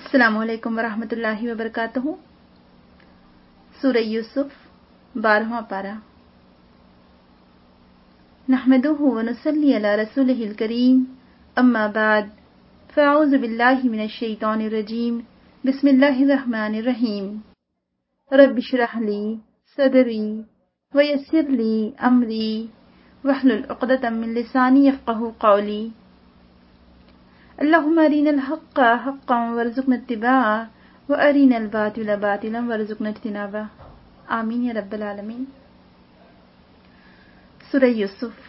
السلام علیکم ورحمۃ اللہ وبرکاتہ۔ سورہ یوسف 12واں پارہ۔ نحمدہ ونصلی علی رسولہ الکریم، اما بعد فاعوذ باللہ من الشیطان الرجیم، بسم اللہ الرحمن الرحیم۔ رب اشرح لی صدری ویسر لی امری واحلل عقدۃ من لسانی یفقہوا قولی۔ اللہم ارنا الحق حقا وارزقنا اتباعہ وارنا الباطل باطلا وارزقنا اجتنابہ، آمین یا رب العالمین۔ سورہ یوسف۔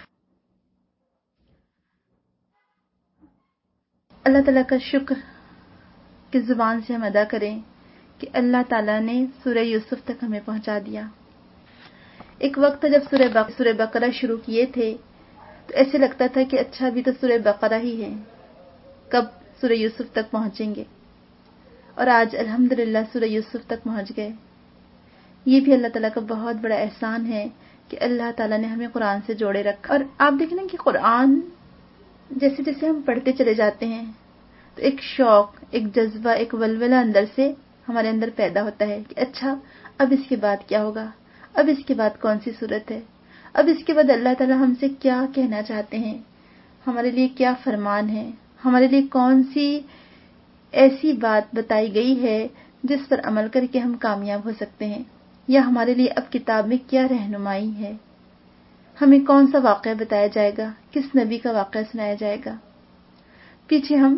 اللہ تعالیٰ کا شکر کس زبان سے ہم ادا کریں کہ اللہ تعالیٰ نے سورہ یوسف تک ہمیں پہنچا دیا۔ ایک وقت تھا جب سورہ بقرہ شروع کیے تھے تو ایسے لگتا تھا کہ اچھا ابھی تو سورہ بقرہ ہی ہے، کب سورہ یوسف تک پہنچیں گے، اور آج الحمدللہ سورہ یوسف تک پہنچ گئے۔ یہ بھی اللہ تعالیٰ کا بہت بڑا احسان ہے کہ اللہ تعالیٰ نے ہمیں قرآن سے جوڑے رکھا۔ اور آپ دیکھیں نا کہ قرآن جیسے جیسے ہم پڑھتے چلے جاتے ہیں تو ایک شوق، ایک جذبہ، ایک ولولہ اندر سے ہمارے اندر پیدا ہوتا ہے کہ اچھا اب اس کے بعد کیا ہوگا، اب اس کے بعد کون سی صورت ہے، اب اس کے بعد اللہ تعالیٰ ہم سے کیا کہنا چاہتے ہیں، ہمارے لیے کیا فرمان ہے، ہمارے لیے کون سی ایسی بات بتائی گئی ہے جس پر عمل کر کے ہم کامیاب ہو سکتے ہیں، یا ہمارے لیے اب کتاب میں کیا رہنمائی ہے، ہمیں کون سا واقعہ بتایا جائے گا، کس نبی کا واقعہ سنایا جائے گا۔ پیچھے ہم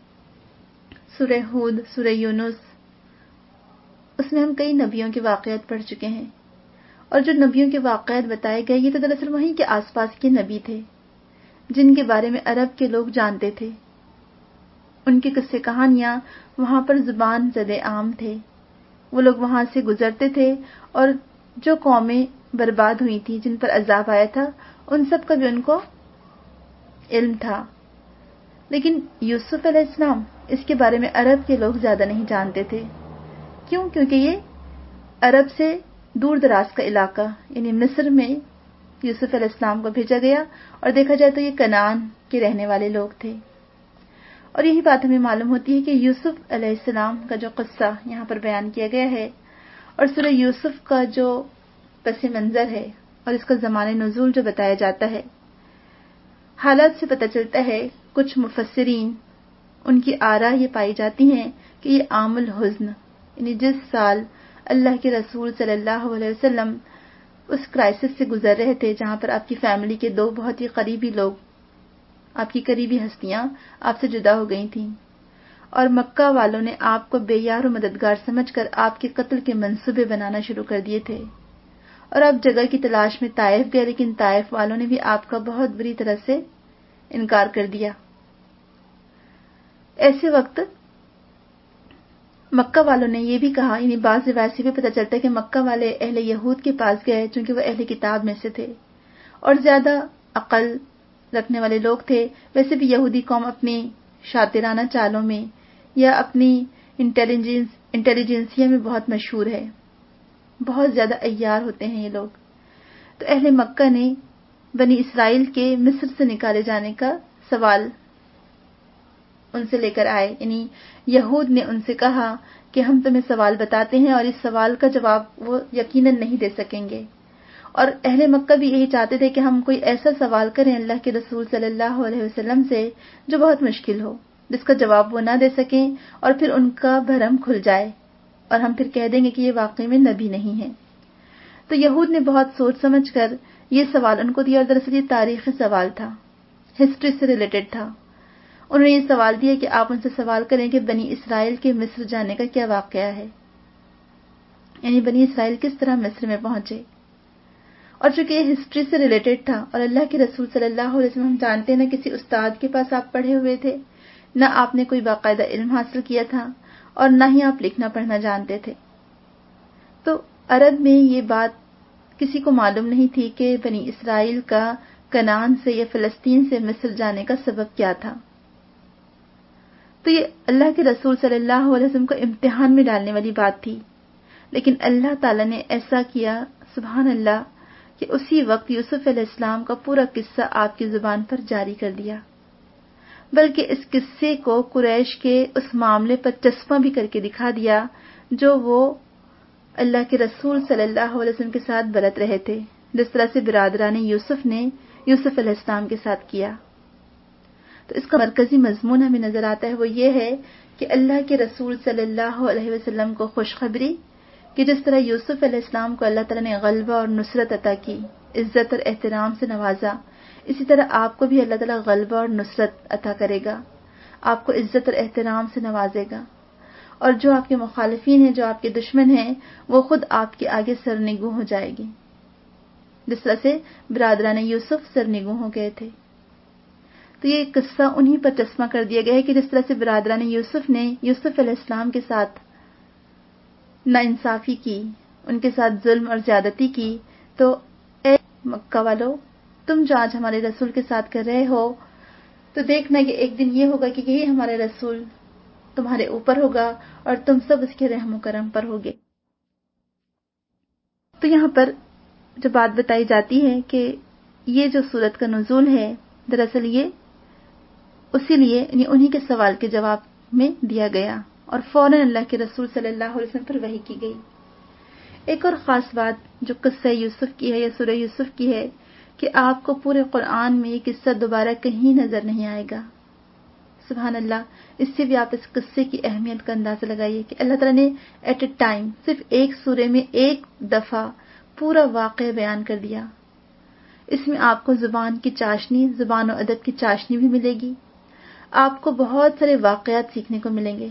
سورہ ہود، سورہ یونس، اس میں ہم کئی نبیوں کے واقعات پڑھ چکے ہیں، اور جو نبیوں کے واقعات بتائے گئے یہ تو دراصل وہیں کے آس پاس کے نبی تھے جن کے بارے میں عرب کے لوگ جانتے تھے۔ ان کے قصے کہانیاں وہاں پر زبان زد عام تھے، وہ لوگ وہاں سے گزرتے تھے، اور جو قومیں برباد ہوئی تھیں، جن پر عذاب آیا تھا، ان سب کا بھی ان کو علم تھا۔ لیکن یوسف علیہ السلام، اس کے بارے میں عرب کے لوگ زیادہ نہیں جانتے تھے۔ کیوں؟ کیونکہ یہ عرب سے دور دراز کا علاقہ، یعنی مصر میں یوسف علیہ السلام کو بھیجا گیا، اور دیکھا جائے تو یہ کنعان کے رہنے والے لوگ تھے۔ اور یہی بات ہمیں معلوم ہوتی ہے کہ یوسف علیہ السلام کا جو قصہ یہاں پر بیان کیا گیا ہے، اور سورہ یوسف کا جو پس منظر ہے اور اس کا زمان نزول جو بتایا جاتا ہے، حالات سے پتہ چلتا ہے، کچھ مفسرین ان کی آراء یہ پائی جاتی ہیں کہ یہ عام الحزن، یعنی جس سال اللہ کے رسول صلی اللہ علیہ وسلم اس کرائسس سے گزر رہے تھے جہاں پر آپ کی فیملی کے دو بہت ہی قریبی لوگ، آپ کی قریبی ہستیاں آپ سے جدا ہو گئی تھیں، اور مکہ والوں نے آپ کو بے یار و مددگار سمجھ کر آپ کے قتل کے منصوبے بنانا شروع کر دیے تھے، اور آپ جگہ کی تلاش میں طائف گئے، لیکن طائف والوں نے بھی آپ کا بہت بری طرح سے انکار کر دیا۔ ایسے وقت مکہ والوں نے یہ بھی کہا، یعنی بعض روایت سے بھی پتہ چلتا ہے کہ مکہ والے اہل یہود کے پاس گئے، چونکہ وہ اہل کتاب میں سے تھے اور زیادہ عقل رکھنے والے لوگ تھے۔ ویسے بھی یہودی قوم اپنی شاطرانہ چالوں میں یا اپنی انٹیلیجنسیا میں بہت مشہور ہے، بہت زیادہ عیار ہوتے ہیں یہ لوگ۔ تو اہل مکہ نے بنی اسرائیل کے مصر سے نکالے جانے کا سوال ان سے لے کر آئے، یعنی یہود نے ان سے کہا کہ ہم تمہیں سوال بتاتے ہیں اور اس سوال کا جواب وہ یقیناً نہیں دے سکیں گے، اور اہل مکہ بھی یہی چاہتے تھے کہ ہم کوئی ایسا سوال کریں اللہ کے رسول صلی اللہ علیہ وسلم سے جو بہت مشکل ہو، جس کا جواب وہ نہ دے سکیں، اور پھر ان کا بھرم کھل جائے اور ہم پھر کہہ دیں گے کہ یہ واقعی میں نبی نہیں ہے۔ تو یہود نے بہت سوچ سمجھ کر یہ سوال ان کو دیا، اور دراصل یہ تاریخی سوال تھا، ہسٹری سے ریلیٹڈ تھا۔ انہوں نے یہ سوال دیا کہ آپ ان سے سوال کریں کہ بنی اسرائیل کے مصر جانے کا کیا واقعہ ہے، یعنی بنی اسرائیل کس طرح مصر میں پہنچے۔ اور چونکہ یہ ہسٹری سے ریلیٹڈ تھا، اور اللہ کے رسول صلی اللہ علیہ وسلم ہم جانتے ہیں نہ کسی استاد کے پاس آپ پڑھے ہوئے تھے، نہ آپ نے کوئی باقاعدہ علم حاصل کیا تھا، اور نہ ہی آپ لکھنا پڑھنا جانتے تھے، تو عرب میں یہ بات کسی کو معلوم نہیں تھی کہ بنی اسرائیل کا کنعان سے یا فلسطین سے مصر جانے کا سبب کیا تھا۔ تو یہ اللہ کے رسول صلی اللہ علیہ وسلم کو امتحان میں ڈالنے والی بات تھی، لیکن اللہ تعالیٰ نے ایسا کیا سبحان اللہ کہ اسی وقت یوسف علیہ السلام کا پورا قصہ آپ کی زبان پر جاری کر دیا۔ بلکہ اس قصے کو قریش کے اس معاملے پر چسپاں بھی کر کے دکھا دیا جو وہ اللہ کے رسول صلی اللہ علیہ وسلم کے ساتھ برت رہے تھے، جس طرح سے برادران یوسف نے یوسف علیہ السلام کے ساتھ کیا۔ تو اس کا مرکزی مضمون ہمیں نظر آتا ہے، وہ یہ ہے کہ اللہ کے رسول صلی اللہ علیہ وسلم کو خوشخبری کہ جس طرح یوسف علیہ السلام کو اللہ تعالیٰ نے غلبہ اور نصرت عطا کی، عزت اور احترام سے نوازا، اسی طرح آپ کو بھی اللہ تعالیٰ غلبہ اور نصرت عطا کرے گا، آپ کو عزت اور احترام سے نوازے گا، اور جو آپ کے مخالفین ہیں، جو آپ کے دشمن ہیں، وہ خود آپ کے آگے سرنگوں ہو جائے گی، جس طرح سے برادران یوسف سرنگوں ہو گئے تھے۔ تو یہ قصہ انہی پر چشمہ کر دیا گیا ہے کہ جس طرح سے برادران یوسف نے یوسف علیہ السلام کے ساتھ ناانصافی کی، ان کے ساتھ ظلم اور زیادتی کی، تو اے مکہ والو، تم جو آج ہمارے رسول کے ساتھ کر رہے ہو، تو دیکھنا کہ ایک دن یہ ہوگا کہ یہی ہمارے رسول تمہارے اوپر ہوگا اور تم سب اس کے رحم و کرم پر ہوگے۔ تو یہاں پر جو بات بتائی جاتی ہے کہ یہ جو سورت کا نزول ہے، دراصل یہ اسی لیے یعنی انہی کے سوال کے جواب میں دیا گیا اور فوراً اللہ کے رسول صلی اللہ علیہ وسلم پر وحی کی گئی۔ ایک اور خاص بات جو قصہ یوسف کی ہے یا سورہ یوسف کی ہے کہ آپ کو پورے قرآن میں یہ قصہ دوبارہ کہیں نظر نہیں آئے گا۔ سبحان اللہ، اس سے بھی آپ اس قصے کی اہمیت کا اندازہ لگائیے کہ اللہ تعالیٰ نے ایٹ اے ٹائم صرف ایک سورے میں ایک دفعہ پورا واقعہ بیان کر دیا۔ اس میں آپ کو زبان کی چاشنی، زبان و ادب کی چاشنی بھی ملے گی، آپ کو بہت سارے واقعات سیکھنے کو ملیں گے،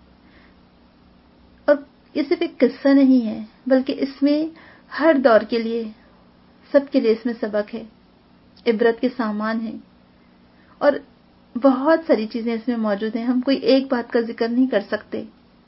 اور یہ صرف ایک قصہ نہیں ہے بلکہ اس میں ہر دور کے لیے، سب کے لیے اس میں سبق ہے، عبرت کے سامان ہیں، اور بہت ساری چیزیں اس میں موجود ہیں، ہم کوئی ایک بات کا ذکر نہیں کر سکتے۔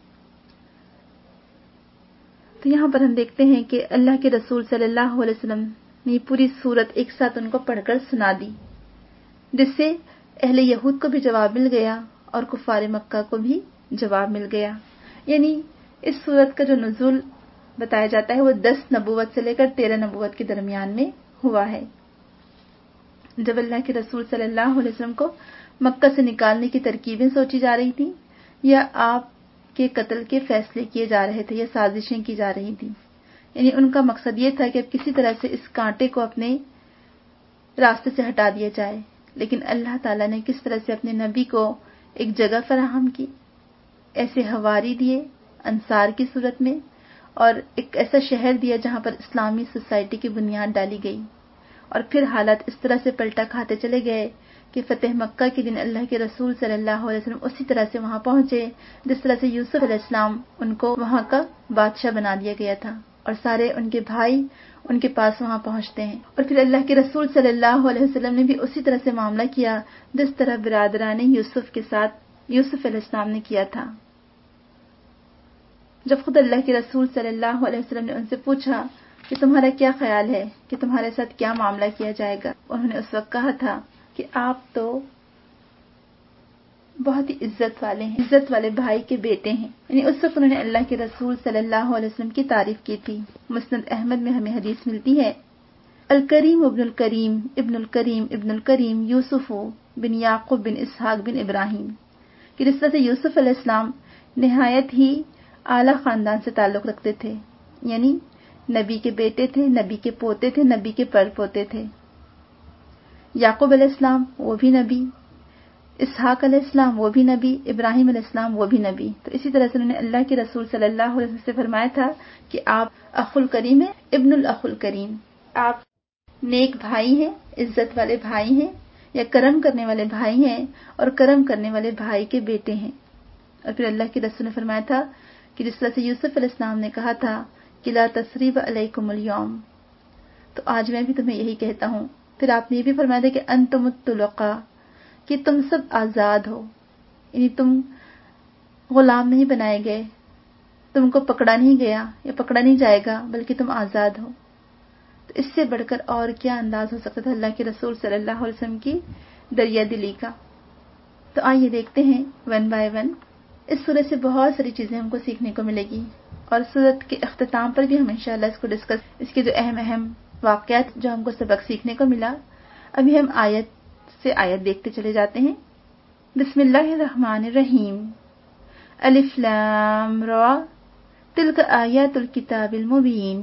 تو یہاں پر ہم دیکھتے ہیں کہ اللہ کے رسول صلی اللہ علیہ وسلم نے یہ پوری سورت ایک ساتھ ان کو پڑھ کر سنا دی، جس سے اہل یہود کو بھی جواب مل گیا اور کفار مکہ کو بھی جواب مل گیا۔ یعنی اس سورت کا جو نزول بتایا جاتا ہے وہ 10 نبوت سے لے کر 13 نبوت کے درمیان میں ہوا ہے، جب اللہ کے رسول صلی اللہ علیہ وسلم کو مکہ سے نکالنے کی ترکیبیں سوچی جا رہی تھیں، یا آپ کے قتل کے فیصلے کیے جا رہے تھے، یا سازشیں کی جا رہی تھیں۔ یعنی ان کا مقصد یہ تھا کہ اب کسی طرح سے اس کانٹے کو اپنے راستے سے ہٹا دیا جائے، لیکن اللہ تعالیٰ نے کس طرح سے اپنے نبی کو ایک جگہ فراہم کی، ایسے ہواری دیے انصار کی صورت میں، اور ایک ایسا شہر دیا جہاں پر اسلامی سوسائٹی کی بنیاد ڈالی گئی، اور پھر حالات اس طرح سے پلٹا کھاتے چلے گئے کہ فتح مکہ کے دن اللہ کے رسول صلی اللہ علیہ وسلم اسی طرح سے وہاں پہنچے جس طرح سے یوسف علیہ السلام ان کو وہاں کا بادشاہ بنا دیا گیا تھا، اور سارے ان کے بھائی ان کے پاس وہاں پہنچتے ہیں، اور پھر اللہ کے رسول صلی اللہ علیہ وسلم نے بھی اسی طرح سے معاملہ کیا جس طرح برادران یوسف کے ساتھ یوسف علیہ السلام نے کیا تھا۔ جب خود اللہ کے رسول صلی اللہ علیہ وسلم نے ان سے پوچھا کہ تمہارا کیا خیال ہے کہ تمہارے ساتھ کیا معاملہ کیا جائے گا، انہوں نے اس وقت کہا تھا کہ آپ تو بہت ہی عزت والے ہیں، عزت والے بھائی کے بیٹے ہیں۔ یعنی اس وقت انہوں نے اللہ کے رسول صلی اللہ علیہ وسلم کی تعریف کی تھی۔ مسند احمد میں ہمیں حدیث ملتی ہے، الکریم ابن الکریم ابن الکریم ابن الکریم یوسف بن یعقوب بن اسحاق بن ابراہیم، کہ جس طرح سے یوسف علیہ السلام نہایت ہی اعلیٰ خاندان سے تعلق رکھتے تھے، یعنی نبی کے بیٹے تھے، نبی کے پوتے تھے، نبی کے پر پوتے تھے۔ یعقوب علیہ السلام وہ بھی نبی، اسحاق علیہ السلام وہ بھی نبی، ابراہیم علیہ السلام وہ بھی نبی۔ تو اسی طرح سے انہوں نے اللہ کے رسول صلی اللہ علیہ وسلم سے فرمایا تھا کہ آپ اخ الکریم ہیں، ابن الاخ الکریم، آپ نیک بھائی ہیں، عزت والے بھائی ہیں، یا کرم کرنے والے بھائی ہیں، اور کرم کرنے والے بھائی کے بیٹے ہیں۔ اور پھر اللہ کے رسول نے فرمایا تھا کہ جس طرح سے یوسف علیہ السلام نے کہا تھا کہ لا تثریب علیکم اليوم، تو آج میں بھی تمہیں یہی کہتا ہوں۔ پھر آپ نے یہ بھی فرمایا تھا کہ انتم الطلقاء، کہ تم سب آزاد ہو، یعنی تم غلام نہیں بنائے گئے، تم کو پکڑا نہیں گیا یا پکڑا نہیں جائے گا، بلکہ تم آزاد ہو۔ تو اس سے بڑھ کر اور کیا انداز ہو سکتا تھا اللہ کے رسول صلی اللہ علیہ وسلم کی دریا دلی کا۔ تو آئیے دیکھتے ہیں ون بائی ون۔ اس سورت سے بہت ساری چیزیں ہم کو سیکھنے کو ملے گی، اور سورت کے اختتام پر بھی ہم انشاءاللہ اس کو ڈسکس، اس کے جو اہم واقعات جو ہم کو سبق سیکھنے کو ملا۔ ابھی ہم آیت سے آیت دیکھتے چلے جاتے ہیں۔ بسم اللہ الرحمن الرحیم. الف لام را تلک آیات الکتاب المبین.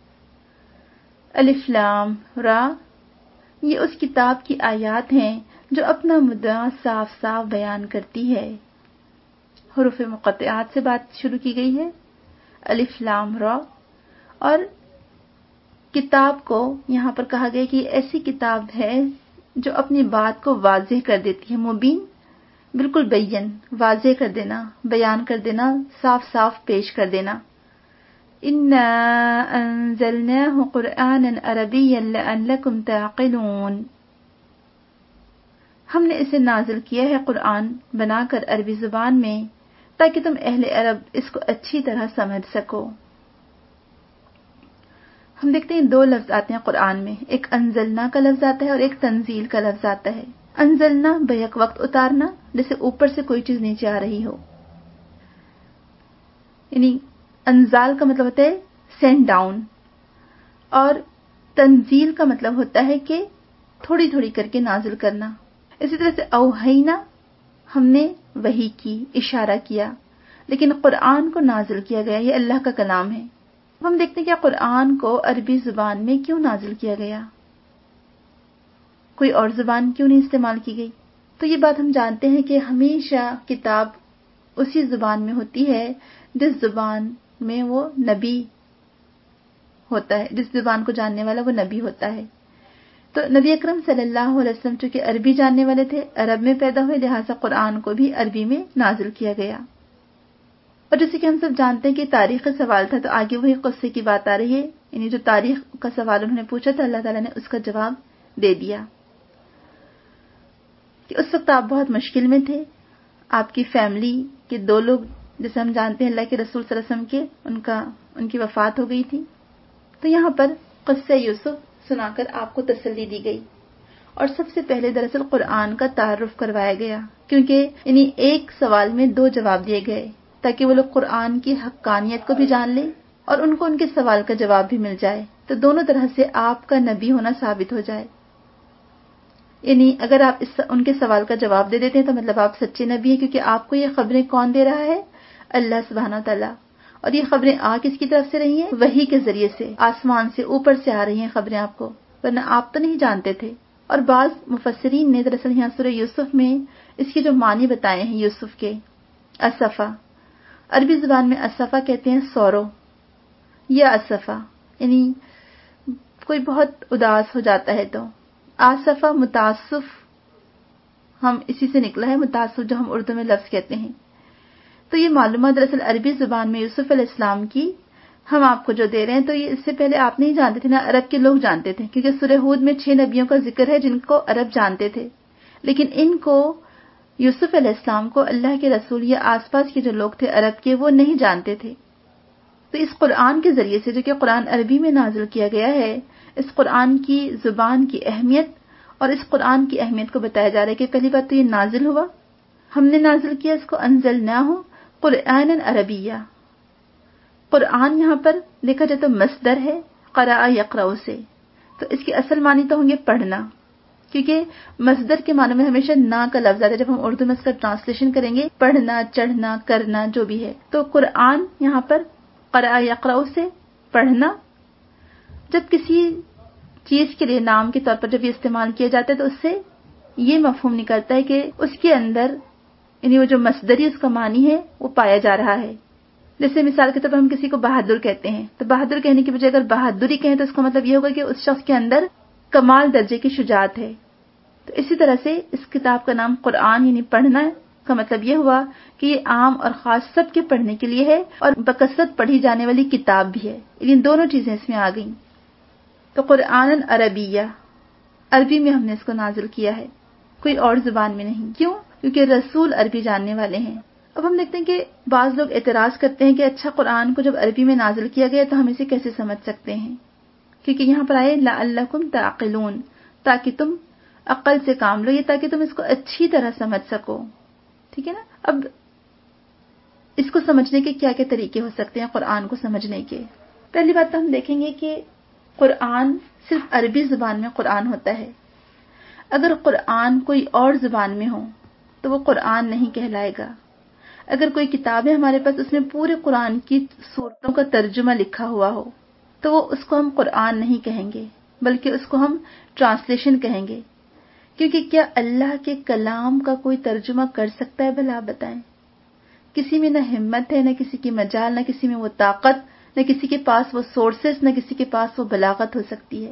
الف لام را یہ اس کتاب کی آیات ہیں جو اپنا مدعا صاف صاف بیان کرتی ہے. حروف مقطعات سے بات شروع کی گئی ہے. الف لام را. اور کتاب کو یہاں پر کہا گیا کہ ایسی کتاب ہے جو اپنی بات کو واضح کر دیتی ہے. مبین بالکل بین، واضح کر دینا، بیان کر دینا، صاف صاف پیش کر دینا. انا انزلناہ قرآنا عربیا لعلکم تعقلون. ہم نے اسے نازل کیا ہے قرآن بنا کر عربی زبان میں تاکہ تم اہل عرب اس کو اچھی طرح سمجھ سکو. ہم دیکھتے ہیں دو لفظ آتے ہیں قرآن میں، ایک انزلنا کا لفظ آتا ہے اور ایک تنزیل کا لفظ آتا ہے. انزلنا بیک وقت اتارنا، جیسے اوپر سے کوئی چیز نیچے آ رہی ہو، یعنی انزال کا مطلب ہوتا ہے سینڈ ڈاؤن، اور تنزیل کا مطلب ہوتا ہے کہ تھوڑی تھوڑی کر کے نازل کرنا. اسی طرح سے اوحینا ہم نے وحی کی، اشارہ کیا، لیکن قرآن کو نازل کیا گیا، یہ اللہ کا کلام ہے. ہم دیکھتے ہیں کہ قرآن کو عربی زبان میں کیوں نازل کیا گیا، کوئی اور زبان کیوں نہیں استعمال کی گئی. تو یہ بات ہم جانتے ہیں کہ ہمیشہ کتاب اسی زبان میں ہوتی ہے جس زبان میں وہ نبی ہوتا ہے، جس زبان کو جاننے والا وہ نبی ہوتا ہے. تو نبی اکرم صلی اللہ علیہ وسلم چونکہ عربی جاننے والے تھے، عرب میں پیدا ہوئے، لہٰذا قرآن کو بھی عربی میں نازل کیا گیا. اور جیسے کہ ہم سب جانتے ہیں کہ تاریخ کا سوال تھا، تو آگے وہی قصے کی بات آ رہی ہے، یعنی جو تاریخ کا سوال انہوں نے پوچھا تھا، اللہ تعالیٰ نے اس کا جواب دے دیا کہ اس وقت آپ بہت مشکل میں تھے. آپ کی فیملی کے دو لوگ، جیسے ہم جانتے ہیں اللہ کے رسول صلی اللہ علیہ وسلم کے، ان کی وفات ہو گئی تھی. تو یہاں پر قصہ یوسف سنا کر آپ کو تسلی دی گئی، اور سب سے پہلے دراصل قرآن کا تعارف کروایا گیا، کیونکہ یعنی ایک سوال میں دو جواب دیے گئے تاکہ وہ لوگ قرآن کی حقانیت کو بھی جان لیں اور ان کو ان کے سوال کا جواب بھی مل جائے. تو دونوں طرح سے آپ کا نبی ہونا ثابت ہو جائے. یعنی اگر آپ ان کے سوال کا جواب دے دیتے ہیں تو مطلب آپ سچے نبی ہیں، کیونکہ آپ کو یہ خبریں کون دے رہا ہے؟ اللہ سبحانہ تعالیٰ. اور یہ خبریں آ کس کی طرف سے رہی ہیں؟ وحی کے ذریعے سے، آسمان سے، اوپر سے آ رہی ہیں خبریں آپ کو، ورنہ آپ تو نہیں جانتے تھے. اور بعض مفسرین نے دراصل یہاں سورہ یوسف میں اس کے جو معنی بتائے ہیں یوسف کے، اسفا، عربی زبان میں اسفا کہتے ہیں سورو یا اسفا، یعنی کوئی بہت اداس ہو جاتا ہے تو. آصفہ متاسف، ہم اسی سے نکلا ہے متاسف، جو ہم اردو میں لفظ کہتے ہیں. تو یہ معلومات دراصل عربی زبان میں یوسف علیہ السلام کی ہم آپ کو جو دے رہے ہیں، تو یہ اس سے پہلے آپ نہیں جانتے تھے، نہ عرب کے لوگ جانتے تھے، کیونکہ سورہ ہود میں 6 نبیوں کا ذکر ہے جن کو عرب جانتے تھے، لیکن ان کو یوسف علیہ السلام کو اللہ کے رسول یا آس پاس کے جو لوگ تھے عرب کے، وہ نہیں جانتے تھے. تو اس قرآن کے ذریعے سے، جو کہ قرآن عربی میں نازل کیا گیا ہے، اس قرآن کی زبان کی اہمیت اور اس قرآن کی اہمیت کو بتایا جا رہا ہے کہ پہلی بات تو یہ نازل ہوا، ہم نے نازل کیا اس کو، انزلناہ قرآنا عربیہ. قرآن یہاں پر دیکھا جائے تو مصدر ہے قرأ یقرأ سے، تو اس کے اصل معنی تو ہوں گے پڑھنا، کیونکہ مصدر کے معنی میں ہمیشہ نا کا لفظ آتا ہے. جب ہم اردو میں اس کا ٹرانسلیشن کریں گے، پڑھنا، چڑھنا، کرنا، جو بھی ہے، تو قرآن یہاں پر قرأ یقرأ سے پڑھنا. جب کسی چیز کے لیے نام کے طور پر جب یہ استعمال کیا جاتا ہے تو اس سے یہ مفہوم نکلتا ہے کہ اس کے اندر یعنی وہ جو مصدری اس کا معنی ہے وہ پایا جا رہا ہے. جیسے مثال کے طور پر ہم کسی کو بہادر کہتے ہیں، تو بہادر کہنے کی بجائے اگر بہادری کہیں تو اس کا مطلب یہ ہوگا کہ اس شخص کے اندر کمال درجے کی شجاعت ہے. تو اسی طرح سے اس کتاب کا نام قرآن یعنی پڑھنا کا مطلب یہ ہوا کہ یہ عام اور خاص سب کے پڑھنے کے لیے ہے اور بکثرت پڑھی جانے والی کتاب بھی ہے. ان دونوں چیزیں اس میں آ گئیں. تو قرآن عربیہ، عربی میں ہم نے اس کو نازل کیا ہے، کوئی اور زبان میں نہیں. کیوں؟ کیونکہ رسول عربی جاننے والے ہیں. اب ہم دیکھتے ہیں کہ بعض لوگ اعتراض کرتے ہیں کہ اچھا قرآن کو جب عربی میں نازل کیا گیا تو ہم اسے کیسے سمجھ سکتے ہیں؟ کیونکہ یہاں پر آئے لعلکم تعقلون، تاکہ تم عقل سے کام لو، یہ تاکہ تم اس کو اچھی طرح سمجھ سکو. ٹھیک ہے نا؟ اب اس کو سمجھنے کے کیا کیا طریقے ہو سکتے ہیں قرآن کو سمجھنے کے؟ پہلی بات تو ہم دیکھیں گے کہ قرآن صرف عربی زبان میں قرآن ہوتا ہے. اگر قرآن کوئی اور زبان میں ہو تو وہ قرآن نہیں کہلائے گا. اگر کوئی کتاب ہے ہمارے پاس، اس میں پورے قرآن کی سورتوں کا ترجمہ لکھا ہوا ہو، تو وہ اس کو ہم قرآن نہیں کہیں گے، بلکہ اس کو ہم ٹرانسلیشن کہیں گے. کیونکہ کیا اللہ کے کلام کا کوئی ترجمہ کر سکتا ہے؟ بھلا آپ بتائیں. کسی میں نہ ہمت ہے، نہ کسی کی مجال، نہ کسی میں وہ طاقت، نہ کسی کے پاس وہ سورسز، نہ کسی کے پاس وہ بلاغت ہو سکتی ہے.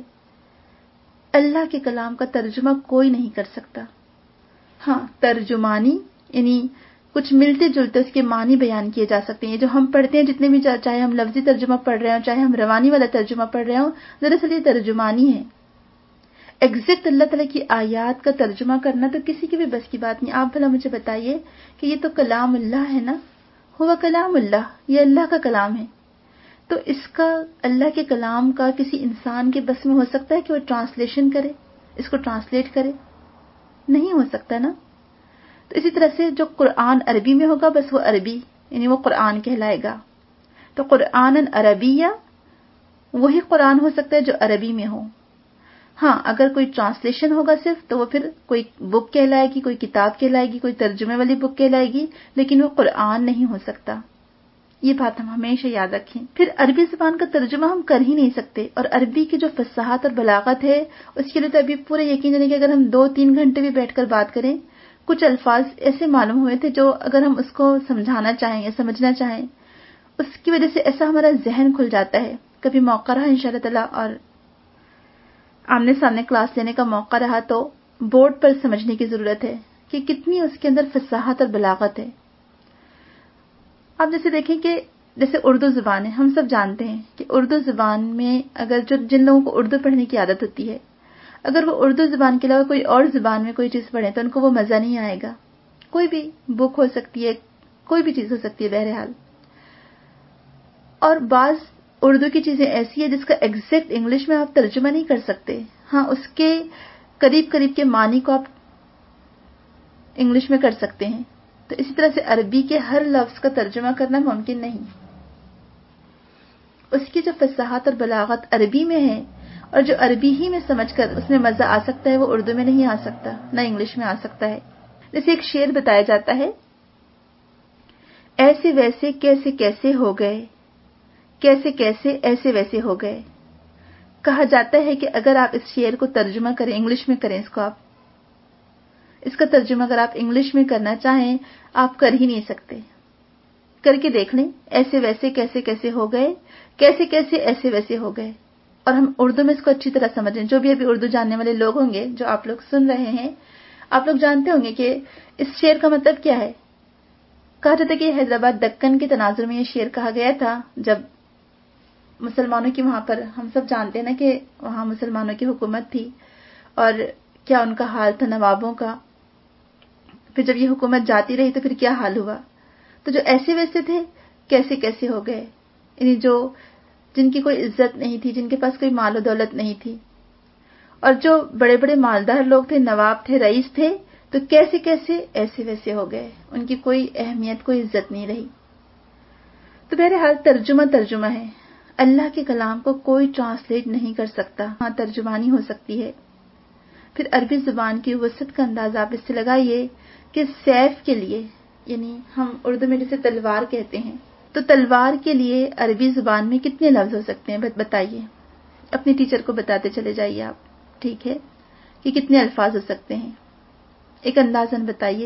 اللہ کے کلام کا ترجمہ کوئی نہیں کر سکتا. ہاں، ترجمانی یعنی کچھ ملتے جلتے اس کے معنی بیان کیے جا سکتے ہیں. جو ہم پڑھتے ہیں جتنے بھی، چاہے ہم لفظی ترجمہ پڑھ رہے ہوں، چاہے ہم روانی والا ترجمہ پڑھ رہے ہوں، دراصل یہ ترجمانی ہے. ایگزیکٹ اللہ تعالیٰ کی آیات کا ترجمہ کرنا تو کسی کی بھی بس کی بات نہیں. آپ بھلا مجھے بتائیے کہ یہ تو کلام اللہ ہے نا، ہوا کلام اللہ، یہ اللہ کا کلام ہے. تو اس کا، اللہ کے کلام کا کسی انسان کے بس میں ہو سکتا ہے کہ وہ ٹرانسلیشن کرے، اس کو ٹرانسلیٹ کرے؟ نہیں ہو سکتا نا. تو اسی طرح سے جو قرآن عربی میں ہوگا بس وہ عربی یعنی وہ قرآن کہلائے گا. تو قرآن عربیہ وہی قرآن ہو سکتا ہے جو عربی میں ہو. ہاں، اگر کوئی ٹرانسلیشن ہوگا صرف، تو وہ پھر کوئی بک کہلائے گی، کوئی کتاب کہلائے گی، کوئی ترجمے والی بک کہلائے گی، لیکن وہ قرآن نہیں ہو سکتا. یہ بات ہم ہمیشہ یاد رکھیں. پھر عربی زبان کا ترجمہ ہم کر ہی نہیں سکتے، اور عربی کی جو فصاحت اور بلاغت ہے اس کے لیے تو ابھی پورے یقین جانے کہ اگر ہم 2-3 گھنٹے بھی بیٹھ کر بات کریں، کچھ الفاظ ایسے معلوم ہوئے تھے جو اگر ہم اس کو سمجھانا چاہیں یا سمجھنا چاہیں، اس کی وجہ سے ایسا ہمارا ذہن کھل جاتا ہے. کبھی موقع رہا انشاءاللہ تعالیٰ اور آمنے سامنے کلاس لینے کا موقع رہا تو بورڈ پر سمجھنے کی ضرورت ہے کہ کتنی اس کے اندر فصاحت اور بلاغت ہے. آپ جیسے دیکھیں کہ جیسے اردو زبان ہے، ہم سب جانتے ہیں کہ اردو زبان میں اگر جن لوگوں کو اردو پڑھنے کی عادت ہوتی ہے، اگر وہ اردو زبان کے علاوہ کوئی اور زبان میں کوئی چیز پڑھیں تو ان کو وہ مزہ نہیں آئے گا. کوئی بھی بک ہو سکتی ہے، کوئی بھی چیز ہو سکتی ہے بہرحال. اور بعض اردو کی چیزیں ایسی ہیں جس کا ایگزیکٹ انگلش میں آپ ترجمہ نہیں کر سکتے. ہاں، اس کے قریب قریب کے معنی کو آپ انگلش میں کر سکتے ہیں. تو اسی طرح سے عربی کے ہر لفظ کا ترجمہ کرنا ممکن نہیں. اس کی جو فصاحت اور بلاغت عربی میں ہے، اور جو عربی ہی میں سمجھ کر اس میں مزہ آ سکتا ہے، وہ اردو میں نہیں آ سکتا، نہ انگلش میں آ سکتا ہے. جیسے ایک شعر بتایا جاتا ہے، ایسے ویسے کیسے کیسے ہو گئے، کیسے کیسے ایسے ویسے ہو گئے. کہا جاتا ہے کہ اگر آپ اس شعر کو ترجمہ کریں، انگلش میں کریں، اس کا ترجمہ اگر آپ انگلش میں کرنا چاہیں، آپ کر ہی نہیں سکتے. کر کے دیکھ لیں، ایسے ویسے کیسے کیسے ہو گئے، کیسے کیسے ایسے ویسے ہو گئے. اور ہم اردو میں اس کو اچھی طرح سمجھیں. جو بھی ابھی اردو جاننے والے لوگ ہوں گے، جو آپ لوگ سن رہے ہیں، آپ لوگ جانتے ہوں گے کہ اس شعر کا مطلب کیا ہے. کہا جاتا ہے کہ حیدرآباد دکن کے تناظر میں یہ شعر کہا گیا تھا جب مسلمانوں کی، وہاں پر ہم سب جانتے ہیں نا کہ وہاں مسلمانوں کی حکومت تھی، اور کیا ان کا حال تھا نوابوں کا. پھر جب یہ حکومت جاتی رہی تو پھر کیا حال ہوا. تو جو ایسے ویسے تھے، کیسے کیسے ہو گئے، یعنی جن کی کوئی عزت نہیں تھی، جن کے پاس کوئی مال و دولت نہیں تھی، اور جو بڑے بڑے مالدار لوگ تھے، نواب تھے، رئیس تھے، تو کیسے کیسے ایسے ویسے ہو گئے، ان کی کوئی اہمیت، کوئی عزت نہیں رہی. تو بہرحال ترجمہ ہے. اللہ کے کلام کو کوئی ٹرانسلیٹ نہیں کر سکتا. ہاں، ترجمانی ہو سکتی ہے. پھر عربی زبان کی وسعت کا اندازہ آپ اس سے لگائیے کہ سیف کے لیے، یعنی ہم اردو میں جسے تلوار کہتے ہیں، تو تلوار کے لیے عربی زبان میں کتنے لفظ ہو سکتے ہیں؟ بتائیے، اپنے ٹیچر کو بتاتے چلے جائیے آپ. ٹھیک ہے کہ کتنے الفاظ ہو سکتے ہیں، ایک اندازاً بتائیے.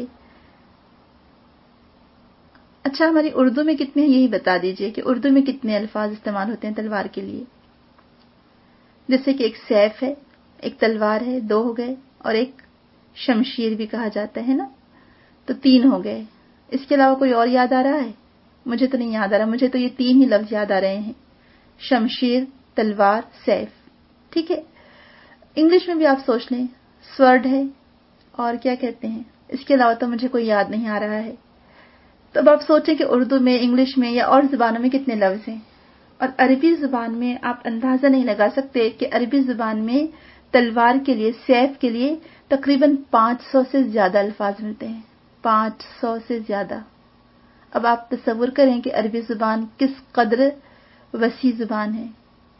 اچھا، ہماری اردو میں کتنے ہیں یہی بتا دیجئے کہ اردو میں کتنے الفاظ استعمال ہوتے ہیں تلوار کے لیے. جیسے کہ ایک سیف ہے، ایک تلوار ہے، 2 ہو گئے، اور ایک شمشیر بھی کہا جاتا ہے نا، تو 3 ہو گئے. اس کے علاوہ کوئی اور یاد آ رہا ہے؟ مجھے تو نہیں یاد آ رہا. مجھے تو یہ 3 ہی لفظ یاد آ رہے ہیں، شمشیر، تلوار، سیف. ٹھیک ہے. انگلش میں بھی آپ سوچ لیں، سورڈ ہے، اور کیا کہتے ہیں. اس کے علاوہ تو مجھے کوئی یاد نہیں آ رہا ہے. تو اب آپ سوچیں کہ اردو میں، انگلش میں یا اور زبانوں میں کتنے لفظ ہیں. اور عربی زبان میں آپ اندازہ نہیں لگا سکتے کہ عربی زبان میں تلوار کے لیے، سیف کے لیے تقریباً 500 سے زیادہ الفاظ ملتے ہیں. 500 سے زیادہ. اب آپ تصور کریں کہ عربی زبان کس قدر وسیع زبان ہے،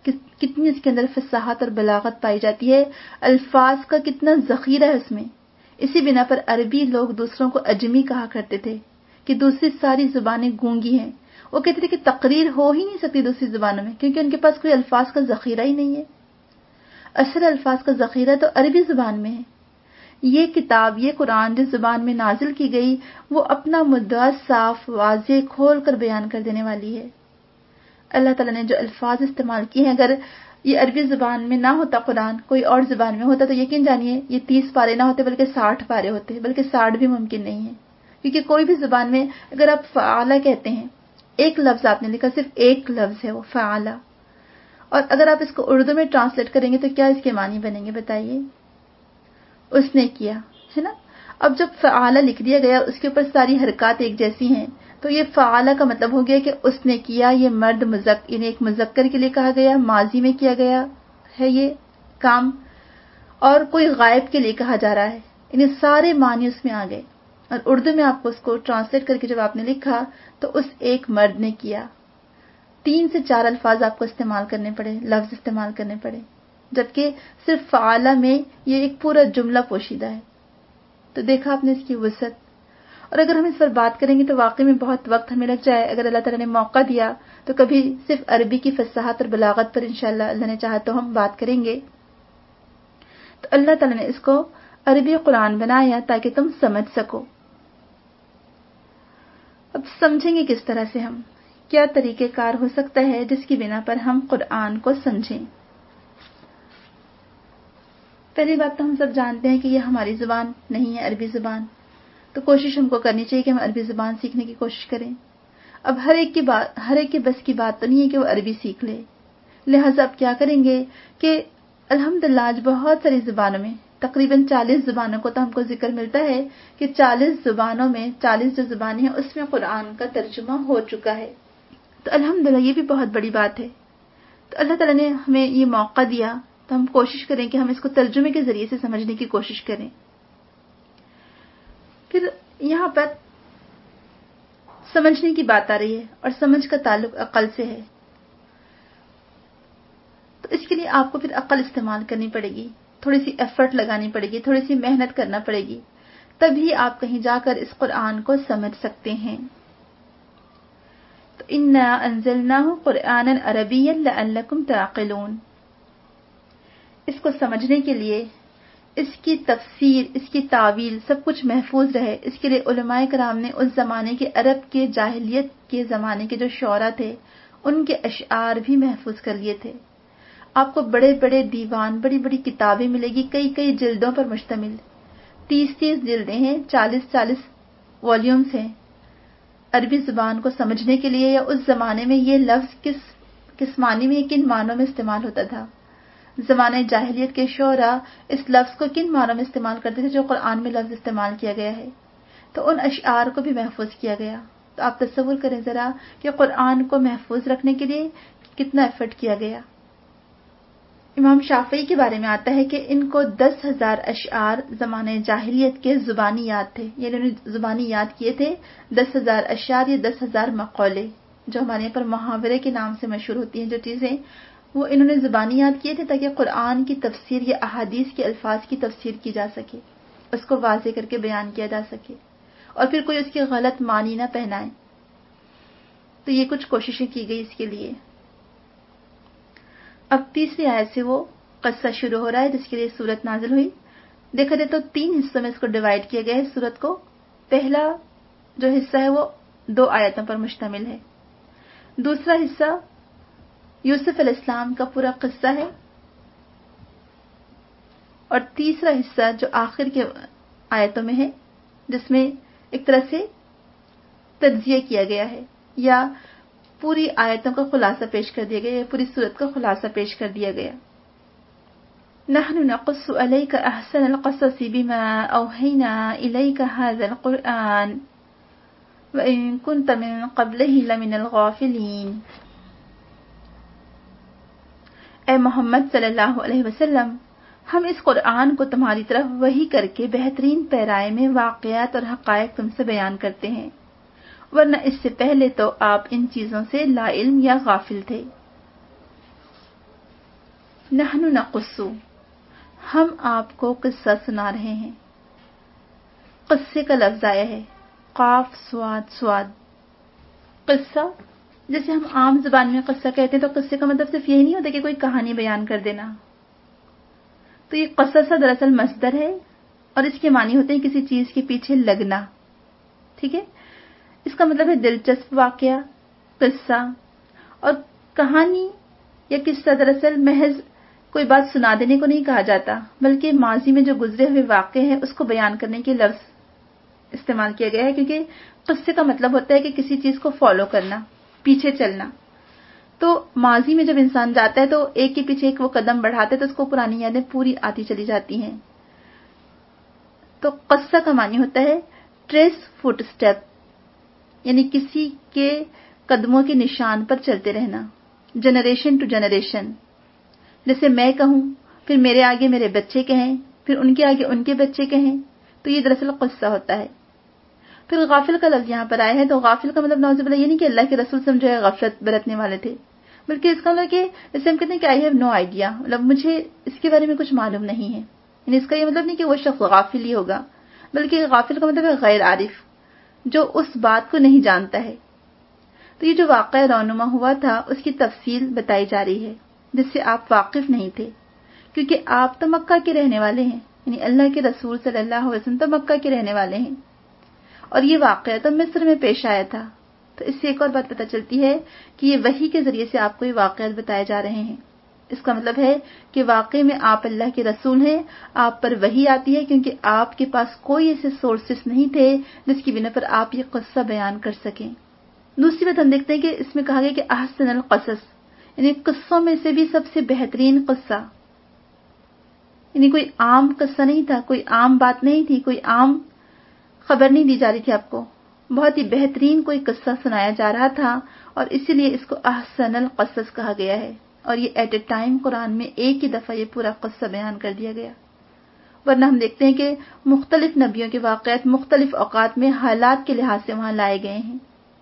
کتنی اس کے اندر فصاحت اور بلاغت پائی جاتی ہے، الفاظ کا کتنا ذخیرہ ہے اس میں. اسی بنا پر عربی لوگ دوسروں کو اجمی کہا کرتے تھے کہ دوسری ساری زبانیں گونگی ہیں. وہ کہتے تھے کہ تقریر ہو ہی نہیں سکتی دوسری زبانوں میں کیونکہ ان کے پاس کوئی الفاظ کا ذخیرہ ہی نہیں ہے. اصل الفاظ کا ذخیرہ تو عربی زبان میں ہے. یہ کتاب، یہ قرآن جس زبان میں نازل کی گئی، وہ اپنا مدعا صاف واضح کھول کر بیان کر دینے والی ہے. اللہ تعالیٰ نے جو الفاظ استعمال کیے ہیں، اگر یہ عربی زبان میں نہ ہوتا قرآن، کوئی اور زبان میں ہوتا تو یقین جانیے یہ 30 پارے نہ ہوتے بلکہ 60 پارے ہوتے، بلکہ 60 بھی ممکن نہیں ہے. کیونکہ کوئی بھی زبان میں اگر آپ فعالہ کہتے ہیں، ایک لفظ آپ نے لکھا، صرف ایک لفظ ہے وہ فعالہ، اور اگر آپ اس کو اردو میں ٹرانسلیٹ کریں گے تو کیا اس کے معنی بنیں گے بتائیے؟ اس نے کیا ہے نا. اب جب فعالہ لکھ دیا گیا، اس کے اوپر ساری حرکات ایک جیسی ہیں، تو یہ فعالہ کا مطلب ہو گیا کہ اس نے کیا. یہ مرد یعنی ایک مذکر کے لیے کہا گیا، ماضی میں کیا گیا ہے یہ کام، اور کوئی غائب کے لیے کہا جا رہا ہے. یعنی سارے معنی اس میں آ گئے. اور اردو میں آپ کو اس کو ٹرانسلیٹ کر کے جب آپ نے لکھا تو اس ایک مرد نے کیا. 3 سے 4 الفاظ آپ کو استعمال کرنے پڑے، لفظ استعمال کرنے پڑے، جبکہ صرف فعالہ میں یہ ایک پورا جملہ پوشیدہ ہے. تو دیکھا آپ نے اس کی وسعت. اور اگر ہم اس پر بات کریں گے تو واقعی میں بہت وقت ہمیں لگ جائے. اگر اللہ تعالیٰ نے موقع دیا تو کبھی صرف عربی کی فصاحت اور بلاغت پر انشاءاللہ اللہ نے چاہا تو ہم بات کریں گے. تو اللہ تعالیٰ نے اس کو عربی قرآن بنایا تاکہ تم سمجھ سکو. اب سمجھیں گے کس طرح سے، ہم کیا طریقہ کار ہو سکتا ہے جس کی بنا پر ہم قرآن کو سمجھیں. پہلی بات تو ہم سب جانتے ہیں کہ یہ ہماری زبان نہیں ہے، عربی زبان. تو کوشش ہم کو کرنی چاہیے کہ ہم عربی زبان سیکھنے کی کوشش کریں. اب ہر ایک کے بس کی بات تو نہیں ہے کہ وہ عربی سیکھ لے. لہٰذا اب کیا کریں گے کہ الحمدللہ آج بہت ساری زبانوں میں، تقریباً 40 زبانوں کو تو ہم کو ذکر ملتا ہے کہ 40 زبانوں میں 40 جو زبانیں ہیں اس میں قرآن کا ترجمہ ہو چکا ہے. تو الحمدللہ یہ بھی بہت بڑی بات ہے. تو اللہ تعالیٰ نے ہمیں یہ موقع دیا تو ہم کوشش کریں کہ ہم اس کو ترجمے کے ذریعے سے سمجھنے کی کوشش کریں. پھر یہاں پر سمجھنے کی بات آ رہی ہے اور سمجھ کا تعلق عقل سے ہے. تو اس کے لیے آپ کو پھر عقل استعمال کرنی پڑے گی، تھوڑی سی ایفرٹ لگانی پڑے گی، تھوڑی سی محنت کرنا پڑے گی، تبھی آپ کہیں جا کر اس قرآن کو سمجھ سکتے ہیں. تو انا انزلناہ قرآنا عربیا لعلکم تعقلون. اس کو سمجھنے کے لیے اس کی تفسیر، اس کی تعویل سب کچھ محفوظ رہے، اس کے لیے علماء کرام نے اس زمانے کے عرب کے جاہلیت کے زمانے کے جو شعراء تھے ان کے اشعار بھی محفوظ کر لیے تھے. آپ کو بڑے بڑے دیوان، بڑی بڑی کتابیں ملے گی، کئی کئی جلدوں پر مشتمل، 30 جلدیں ہیں، 40 والیومز ہیں. عربی زبان کو سمجھنے کے لیے یا اس زمانے میں یہ لفظ کس معنی میں، کن معنوں میں استعمال ہوتا تھا، زمانہ جاہلیت کے شعراء اس لفظ کو کن معنوں میں استعمال کرتے تھے جو قرآن میں لفظ استعمال کیا گیا ہے. تو ان اشعار کو بھی محفوظ کیا گیا. تو آپ تصور کریں ذرا کہ قرآن کو محفوظ رکھنے کے لیے کتنا ایفرٹ کیا گیا. امام شافعی کے بارے میں آتا ہے کہ ان کو 10,000 اشعار زمانہ جاہلیت کے زبانی یاد تھے. یعنی انہوں نے زبانی یاد کیے تھے 10,000 اشعار یا 10,000 مقولے، جو ہمارے یہاں پر محاورے کے نام سے مشہور ہوتی ہیں جو چیزیں، وہ انہوں نے زبانی یاد کیے تھے تاکہ قرآن کی تفسیر یا احادیث کے الفاظ کی تفسیر کی جا سکے، اس کو واضح کر کے بیان کیا جا سکے اور پھر کوئی اس کے غلط معنی نہ پہنائے. تو یہ کچھ کوششیں کی گئی اس کے لیے. اب تیسری آیت سے وہ قصہ شروع ہو رہا ہے جس کے لیے سورت نازل ہوئی. دیکھا جائے تو 3 حصوں میں اس کو ڈیوائیڈ کیا گیا ہے سورت کو. پہلا جو حصہ ہے وہ 2 آیتوں پر مشتمل ہے. دوسرا حصہ یوسف علیہ السلام کا پورا قصہ ہے، اور تیسرا حصہ جو آخر کے آیتوں میں ہے جس میں ایک طرح سے تجزیہ کیا گیا ہے یا پوری آیتوں کا خلاصہ پیش کر دیا گیا یا پوری سورت کا خلاصہ پیش کر دیا گیا. نحن نقص عليك احسن القصص بما اوحينا اليك هذا القرآن وان كنت من قبله لمن الغافلين. اے محمد صلی اللہ علیہ وسلم، ہم اس قرآن کو تمہاری طرف وحی کر کے بہترین پیرائے میں واقعات اور حقائق تم سے بیان کرتے ہیں، ورنہ اس سے پہلے تو آپ ان چیزوں سے لا علم یا غافل تھے. نحن نقص، ہم آپ کو قصہ سنا رہے ہیں. قصے کا لفظ آیا ہے، قاف صاد صاد. قصہ جیسے ہم عام زبان میں قصہ کہتے ہیں تو قصے کا مطلب صرف یہی نہیں ہوتا کہ کوئی کہانی بیان کر دینا. تو یہ قصص دراصل مصدر ہے اور اس کے معنی ہوتے ہیں کسی چیز کے پیچھے لگنا. ٹھیک ہے، اس کا مطلب ہے دلچسپ واقعہ، قصہ. اور کہانی یا قصہ دراصل محض کوئی بات سنا دینے کو نہیں کہا جاتا، بلکہ ماضی میں جو گزرے ہوئے واقعے ہیں اس کو بیان کرنے کے لفظ استعمال کیا گیا ہے، کیونکہ قصے کا مطلب ہوتا ہے کہ کسی چیز کو فالو کرنا، پیچھے چلنا. تو ماضی میں جب انسان جاتا ہے تو ایک کے پیچھے ایک وہ قدم بڑھاتا ہے تو اس کو پرانی یادیں پوری آتی چلی جاتی ہیں. تو قصہ کا معنی ہوتا ہے ٹریس فٹ اسٹیپ، یعنی کسی کے قدموں کے نشان پر چلتے رہنا، جنریشن ٹو جنریشن. جیسے میں کہوں، پھر میرے آگے میرے بچے کہیں، پھر ان کے آگے ان کے بچے کہیں، تو یہ دراصل قصہ ہوتا ہے. پھر غافل کا لفظ یہاں پر آیا ہے، تو غافل کا مطلب نعوذ باللہ یہ نہیں کہ اللہ کے رسول جو ہے غفلت برتنے والے تھے، بلکہ اس کا مطلب کہ جیسے ہم کہتے ہیں کہ آئی ہیو نو آئیڈیا، مطلب مجھے اس کے بارے میں کچھ معلوم نہیں ہے. یعنی اس کا یہ مطلب نہیں کہ وہ شخص غافل ہی ہوگا، بلکہ غافل کا مطلب ہے غیر عارف، جو اس بات کو نہیں جانتا ہے. تو یہ جو واقعہ رونما ہوا تھا اس کی تفصیل بتائی جا رہی ہے جس سے آپ واقف نہیں تھے، کیونکہ آپ تو مکہ کے رہنے والے ہیں، یعنی اللہ کے رسول صلی اللہ علیہ وسلم تو مکہ کے رہنے والے ہیں، اور یہ واقعہ تو مصر میں پیش آیا تھا. تو اس سے ایک اور بات پتہ چلتی ہے کہ یہ وحی کے ذریعے سے آپ کو یہ واقعات بتائے جا رہے ہیں. اس کا مطلب ہے کہ واقعی میں آپ اللہ کے رسول ہیں، آپ پر وحی آتی ہے، کیونکہ آپ کے پاس کوئی ایسے سورسز نہیں تھے جس کی بنا پر آپ یہ قصہ بیان کر سکیں. دوسری بات ہم دیکھتے ہیں کہ اس میں کہا گیا کہ احسن القصص، یعنی قصوں میں سے بھی سب سے بہترین قصہ. یعنی کوئی عام قصہ نہیں تھا، کوئی عام بات نہیں تھی، کوئی عام خبر نہیں دی جا رہی تھی آپ کو، بہت ہی بہترین کوئی قصہ سنایا جا رہا تھا، اور اسی لیے اس کو احسن القصص کہا گیا ہے. اور یہ ایٹ اے ٹائم قرآن میں ایک ہی دفعہ یہ پورا قصہ بیان کر دیا گیا. ورنہ ہم دیکھتے ہیں کہ مختلف نبیوں کے واقعات مختلف اوقات میں حالات کے لحاظ سے وہاں لائے گئے ہیں.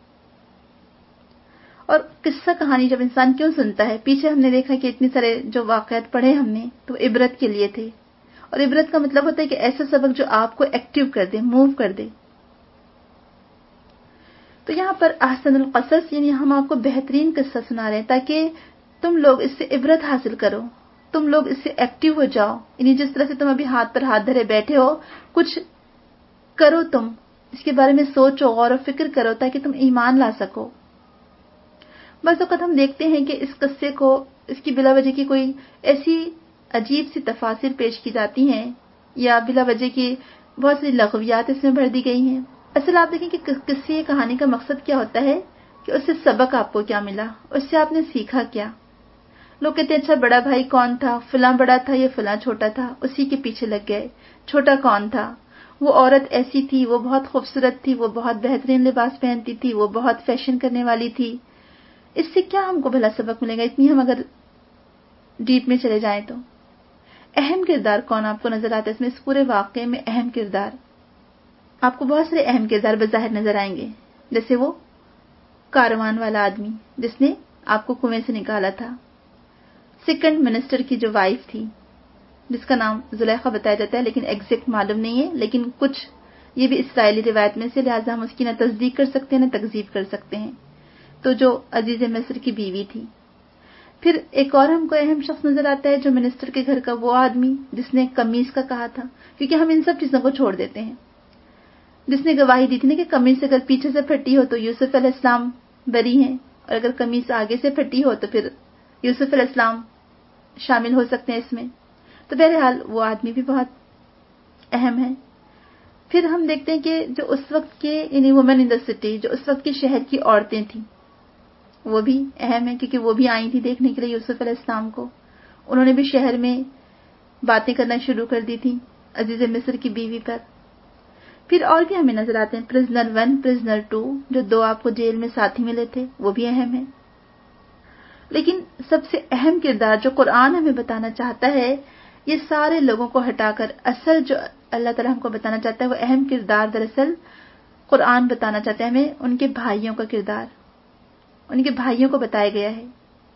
اور قصہ کہانی جب انسان کیوں سنتا ہے، پیچھے ہم نے دیکھا کہ اتنے سارے جو واقعات پڑھے ہم نے تو عبرت کے لیے تھے، اور عبرت کا مطلب ہوتا ہے کہ ایسا سبق جو آپ کو ایکٹیو کر دے، موو کر دے. تو یہاں پر احسن القصص یعنی ہم آپ کو بہترین قصہ سنا رہے ہیں تاکہ تم لوگ اس سے عبرت حاصل کرو، تم لوگ اس سے ایکٹیو ہو جاؤ. یعنی جس طرح سے تم ابھی ہاتھ پر ہاتھ دھرے بیٹھے ہو، کچھ کرو، تم اس کے بارے میں سوچو، غور و فکر کرو تاکہ تم ایمان لا سکو. بعض اوقات ہم دیکھتے ہیں کہ اس قصے کو اس کی بلا وجہ کی کوئی ایسی عجیب سی تفاسیر پیش کی جاتی ہیں یا بلا وجہ کی بہت سی لغویات اس میں بھر دی گئی ہیں. اصل آپ دیکھیں کہ قصے کہانی کا مقصد کیا ہوتا ہے کہ اس سے سبق آپ کو کیا ملا، اس سے آپ نے سیکھا کیا. لوگ کہتے ہیں اچھا بڑا بھائی کون تھا، فلاں بڑا تھا یا فلاں چھوٹا تھا، اسی کے پیچھے لگ گئے. چھوٹا کون تھا، وہ عورت ایسی تھی، وہ بہت خوبصورت تھی، وہ بہت بہترین لباس پہنتی تھی، وہ بہت فیشن کرنے والی تھی. اس سے کیا ہم کو بھلا سبق ملے گا اتنی ہم اگر ڈیپ میں چلے جائیں تو. اہم کردار کون آپ کو نظر آتا ہے اس میں، اس پورے واقعے میں اہم کردار آپ کو بہت سارے اہم کردار بظاہر نظر آئیں گے. جیسے وہ کاروان والا آدمی جس نے آپ کو کنویں سے نکالا تھا، سیکنڈ منسٹر کی جو وائف تھی جس کا نام زلیخا بتایا جاتا ہے لیکن ایگزیکٹ معلوم نہیں ہے، لیکن کچھ یہ بھی اسرائیلی روایت میں سے، لہٰذا ہم اس کی نہ تصدیق کر سکتے ہیں نہ تکذیب کر سکتے ہیں. تو جو عزیز مصر کی بیوی تھی. پھر ایک اور ہم کو اہم شخص نظر آتا ہے جو منسٹر کے گھر کا وہ آدمی جس نے قمیص کا کہا تھا، کیونکہ ہم ان سب چیزوں کو چھوڑ دیتے ہیں. جس نے گواہی دی تھی نا کہ قمیص اگر پیچھے سے پھٹی ہو تو یوسف علیہ السلام بری ہیں، اور اگر قمیص آگے سے پھٹی ہو تو پھر یوسف علیہ السلام شامل ہو سکتے ہیں اس میں. تو بہرحال وہ آدمی بھی بہت اہم ہے. پھر ہم دیکھتے ہیں کہ جو اس وقت کے یعنی وومن ان دا سٹی، جو اس وقت کے شہر کی عورتیں تھیں وہ بھی اہم ہیں، کیونکہ وہ بھی آئی تھی دیکھنے کے لیے یوسف علیہ السلام کو. انہوں نے بھی شہر میں باتیں کرنا شروع کر دی تھی عزیز مصر کی بیوی پر. پھر اور بھی ہمیں نظر آتے ہیں پرزنر 1 پرزنر 2 جو دو آپ کو جیل میں ساتھی ملے تھے، وہ بھی اہم ہیں. لیکن سب سے اہم کردار جو قرآن ہمیں بتانا چاہتا ہے، یہ سارے لوگوں کو ہٹا کر اصل جو اللہ تعالیٰ ہم کو بتانا چاہتا ہے وہ اہم کردار دراصل قرآن بتانا چاہتا ہے ہمیں ان کے بھائیوں کا کردار، ان کے بھائیوں کو بتایا گیا ہے.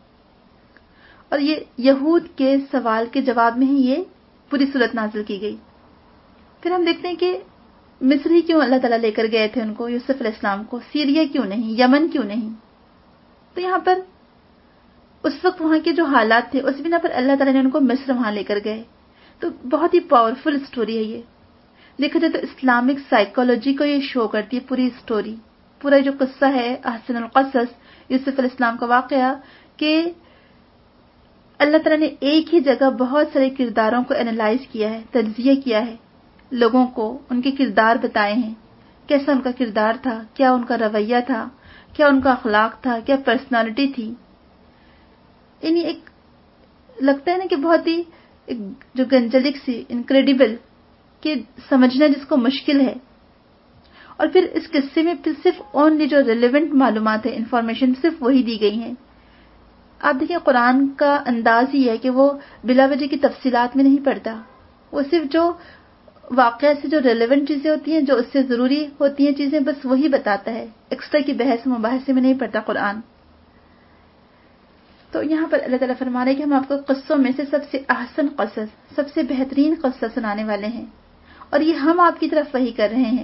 اور یہ یہود کے سوال کے جواب میں ہی یہ پوری صورت نازل کی گئی. پھر ہم دیکھتے ہیں کہ مصر ہی کیوں اللہ تعالیٰ لے کر گئے تھے ان کو، یوسف علیہ السلام کو، سیریا کیوں نہیں، یمن کیوں نہیں؟ تو یہاں پر اس وقت وہاں کے جو حالات تھے اس بنا پر اللہ تعالیٰ نے ان کو مصر وہاں لے کر گئے. تو بہت ہی پاورفل اسٹوری ہے یہ. دیکھا جائے تو اسلامک سائیکولوجی کو یہ شو کرتی ہے پوری اسٹوری. پورا جو قصہ ہے احسن القصص یوسف علیہ السلام کا واقعہ، کہ اللہ تعالیٰ نے ایک ہی جگہ بہت سارے کرداروں کو اینالائز کیا ہے، تجزیہ کیا ہے، لوگوں کو ان کے کردار بتائے ہیں، کیسا ان کا کردار تھا، کیا ان کا رویہ تھا، کیا ان کا اخلاق تھا، کیا پرسنالٹی تھی. یعنی ایک لگتا ہے نا کہ بہت ہی جو گنجلک سی انکریڈیبل، کہ سمجھنا جس کو مشکل ہے. اور پھر اس قصے میں پھر صرف اونلی جو ریلیونٹ معلومات ہے، انفارمیشن صرف وہی دی گئی ہیں. آپ دیکھیں قرآن کا انداز ہی ہے کہ وہ بلا وجہ کی تفصیلات میں نہیں پڑتا، وہ صرف جو واقعہ سے جو ریلیونٹ چیزیں ہوتی ہیں، جو اس سے ضروری ہوتی ہیں چیزیں، بس وہی بتاتا ہے. ایکسٹرا کی بحث مباحثے میں نہیں پڑتا قرآن. تو یہاں پر اللہ تعالیٰ فرما رہے ہیں کہ ہم آپ کو قصوں میں سے سب سے احسن قصص، سب سے بہترین قصہ سنانے والے ہیں، اور یہ ہم آپ کی طرف وحی کر رہے ہیں.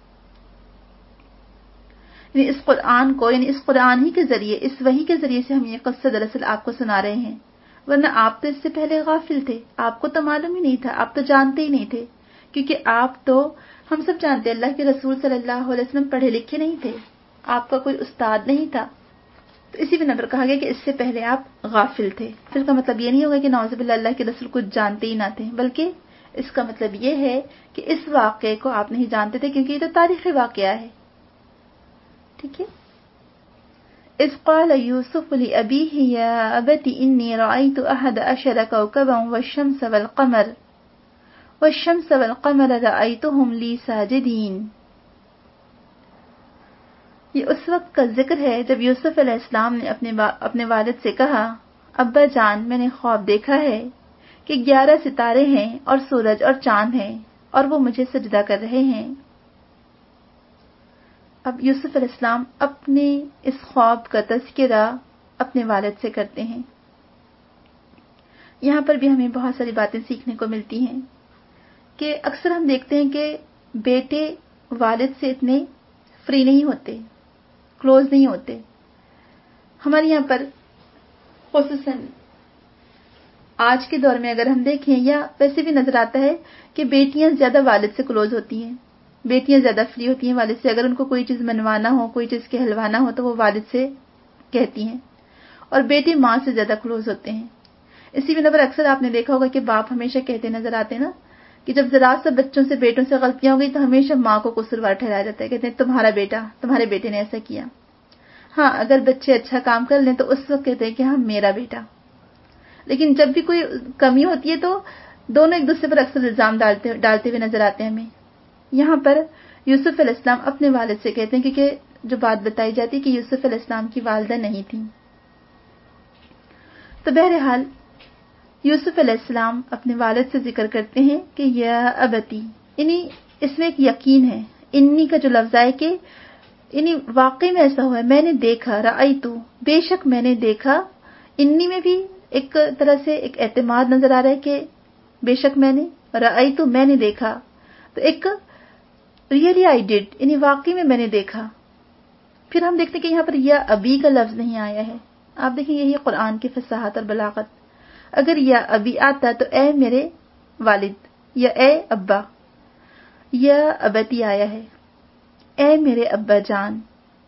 یعنی اس قرآن کو، یعنی اس قرآن ہی کے ذریعے، اس وحی کے ذریعے سے ہم یہ قصہ دراصل آپ کو سنا رہے ہیں. ورنہ آپ تو اس سے پہلے غافل تھے، آپ کو تو معلوم ہی نہیں تھا، آپ تو جانتے ہی نہیں تھے. کیونکہ آپ تو، ہم سب جانتے ہیں، اللہ کے رسول صلی اللہ علیہ وسلم پڑھے لکھے نہیں تھے، آپ کا کوئی استاد نہیں تھا. تو اسی بنا پر کہا گیا کہ اس سے پہلے آپ غافل تھے. پھر کا مطلب یہ نہیں ہوگا کہ نعوذ باللہ اللہ کے رسول کچھ جانتے ہی نہ تھے، بلکہ اس کا مطلب یہ ہے کہ اس واقعے کو آپ نہیں جانتے تھے، کیونکہ یہ تو تاریخی واقعہ ہے. ٹھیک ہے. اذ قال یوسف لأبیہ یا ابت انی رأیت احد عشر کوکبا والشمس والقمر رأیتهم لی ساجدین. یہ اس وقت کا ذکر ہے جب یوسف علیہ السلام نے اپنے والد سے کہا، ابا جان، میں نے خواب دیکھا ہے کہ 11 ستارے ہیں اور سورج اور چاند ہیں، اور وہ مجھے سجدہ کر رہے ہیں. اب یوسف علیہ السلام اپنے اس خواب کا تذکرہ اپنے والد سے کرتے ہیں. یہاں پر بھی ہمیں بہت ساری باتیں سیکھنے کو ملتی ہیں کہ اکثر ہم دیکھتے ہیں کہ بیٹے والد سے اتنے فری نہیں ہوتے، کلوز نہیں ہوتے. ہمارے یہاں پر خصوصاً آج کے دور میں اگر ہم دیکھیں، یا ویسے بھی نظر آتا ہے کہ بیٹیاں زیادہ والد سے کلوز ہوتی ہیں، بیٹیاں زیادہ فری ہوتی ہیں والد سے. اگر ان کو کوئی چیز منوانا ہو، کوئی چیز کہلوانا ہو، تو وہ والد سے کہتی ہیں، اور بیٹے ماں سے زیادہ کلوز ہوتے ہیں. اسی بنا پر اکثر آپ نے دیکھا ہوگا کہ باپ ہمیشہ کہتے نظر آتے ہیں نا کہ جب ذرا سا بچوں سے، بیٹوں سے غلطیاں ہو گئی تو ہمیشہ ماں کو قصوروار ٹھہرایا جاتا ہے. کہتے ہیں تمہارا بیٹا، تمہارے بیٹے نے ایسا کیا. ہاں، اگر بچے اچھا کام کر لیں تو اس وقت کہتے ہیں کہ ہاں میرا بیٹا. لیکن جب بھی کوئی کمی ہوتی ہے تو دونوں ایک دوسرے پر اکثر الزام ڈالتے ہوئے نظر آتے ہیں ہمیں. یہاں پر یوسف علیہ السلام اپنے والد سے کہتے ہیں، کیونکہ جو بات بتائی جاتی کہ یوسف علیہ السلام کی والدہ نہیں تھیں. تو بہرحال یوسف علیہ السلام اپنے والد سے ذکر کرتے ہیں کہ یا ابتی، یعنی اس میں ایک یقین ہے. انی کا جو لفظ ہے کہ یعنی واقعی میں ایسا ہوا ہے، میں نے دیکھا، رأیتو، بے شک میں نے دیکھا. انی میں بھی ایک طرح سے ایک اعتماد نظر آ رہا ہے کہ بے شک میں نے، رأیتو میں نے دیکھا، تو ایک ریئلی آئی ڈیڈ، یعنی واقعی میں نے دیکھا. پھر ہم دیکھتے ہیں کہ یہاں پر یا ابی کا لفظ نہیں آیا ہے. آپ دیکھیں یہی قرآن کی فصاحت اور بلاغت. اگر یا ابی آتا تو اے میرے والد یا اے ابا. یا ابتی آیا ہے، اے میرے ابا جان،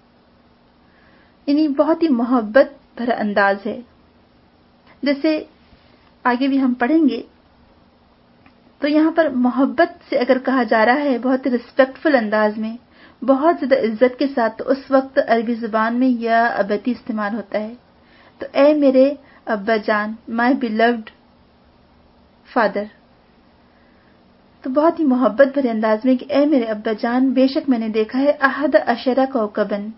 یعنی بہت ہی محبت بھرا انداز ہے. جیسے آگے بھی ہم پڑھیں گے تو یہاں پر محبت سے اگر کہا جا رہا ہے بہت ریسپیکٹفل انداز میں، بہت زیادہ عزت کے ساتھ، تو اس وقت عربی زبان میں یا ابتی استعمال ہوتا ہے. تو اے میرے ابا جان، مائی بیلوڈ فادر. تو بہت ہی محبت بھرے انداز میں کہ اے میرے ابا جان، بے شک میں نے دیکھا ہے احد عشر کوکبن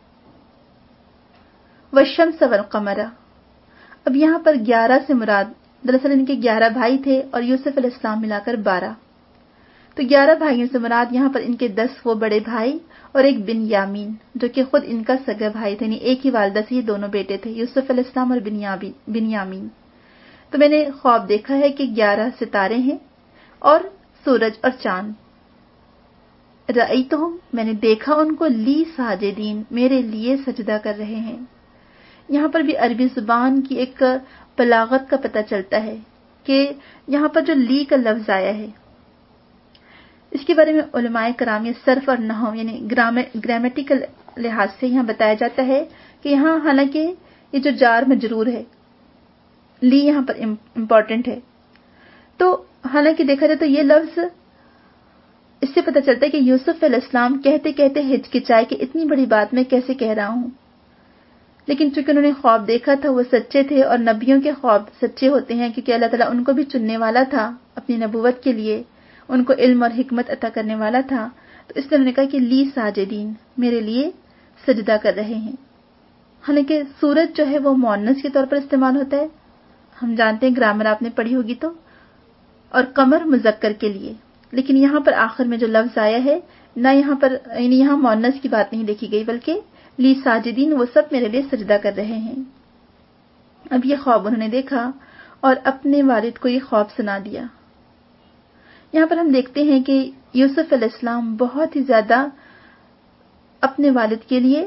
والشمس والقمر. اب یہاں پر 11 سے مراد، دراصل ان کے 11 بھائی تھے اور یوسف علیہ السلام ملا کر 12. تو 11 بھائیوں سے مراد یہاں پر ان کے 10 وہ بڑے بھائی اور ایک بن یامین جو کہ خود ان کا سگا بھائی تھے، یعنی ایک ہی والدہ سے یہ دونوں بیٹے تھے، یوسف علیہ السلام اور بن یامین. تو میں نے خواب دیکھا ہے کہ 11 ستارے ہیں اور سورج اور چاند. رأیتہم میں نے دیکھا ان کو لی ساجدین میرے لیے سجدہ کر رہے ہیں. یہاں پر بھی عربی زبان کی ایک بلاغت کا پتہ چلتا ہے کہ یہاں پر جو لی کا لفظ آیا ہے اس کے بارے میں علماء کرام یہ صرف اور نحو یعنی گرامیٹیکل لحاظ سے یہاں بتایا جاتا ہے کہ یہاں حالانکہ یہ جو جار مجرور ہے لی یہاں پر امپورٹنٹ ہے، تو حالانکہ دیکھا جائے تو یہ لفظ اس سے پتہ چلتا ہے کہ یوسف علیہ السلام کہتے کہتے ہچکچائے کہ اتنی بڑی بات میں کیسے کہہ رہا ہوں، لیکن چونکہ انہوں نے خواب دیکھا تھا وہ سچے تھے، اور نبیوں کے خواب سچے ہوتے ہیں کیونکہ اللہ تعالیٰ ان کو بھی چننے والا تھا اپنی نبوت کے لیے، ان کو علم اور حکمت عطا کرنے والا تھا. تو اس لیے انہوں نے کہا کہ لی ساجدین میرے لیے سجدہ کر رہے ہیں. حالانکہ سورج جو ہے وہ مؤنث کے طور پر استعمال ہوتا ہے، ہم جانتے ہیں گرامر آپ نے پڑھی ہوگی تو، اور قمر مذکر کے لیے، لیکن یہاں پر آخر میں جو لفظ آیا ہے نہ یہاں پر یعنی یہاں مؤنث کی بات نہیں دیکھی گئی بلکہ لی ساجدین وہ سب میرے لیے سجدہ کر رہے ہیں. اب یہ خواب انہوں نے دیکھا اور اپنے والد کو یہ خواب سنا دیا. یہاں پر ہم دیکھتے ہیں کہ یوسف علیہ السلام بہت ہی زیادہ اپنے والد کے لیے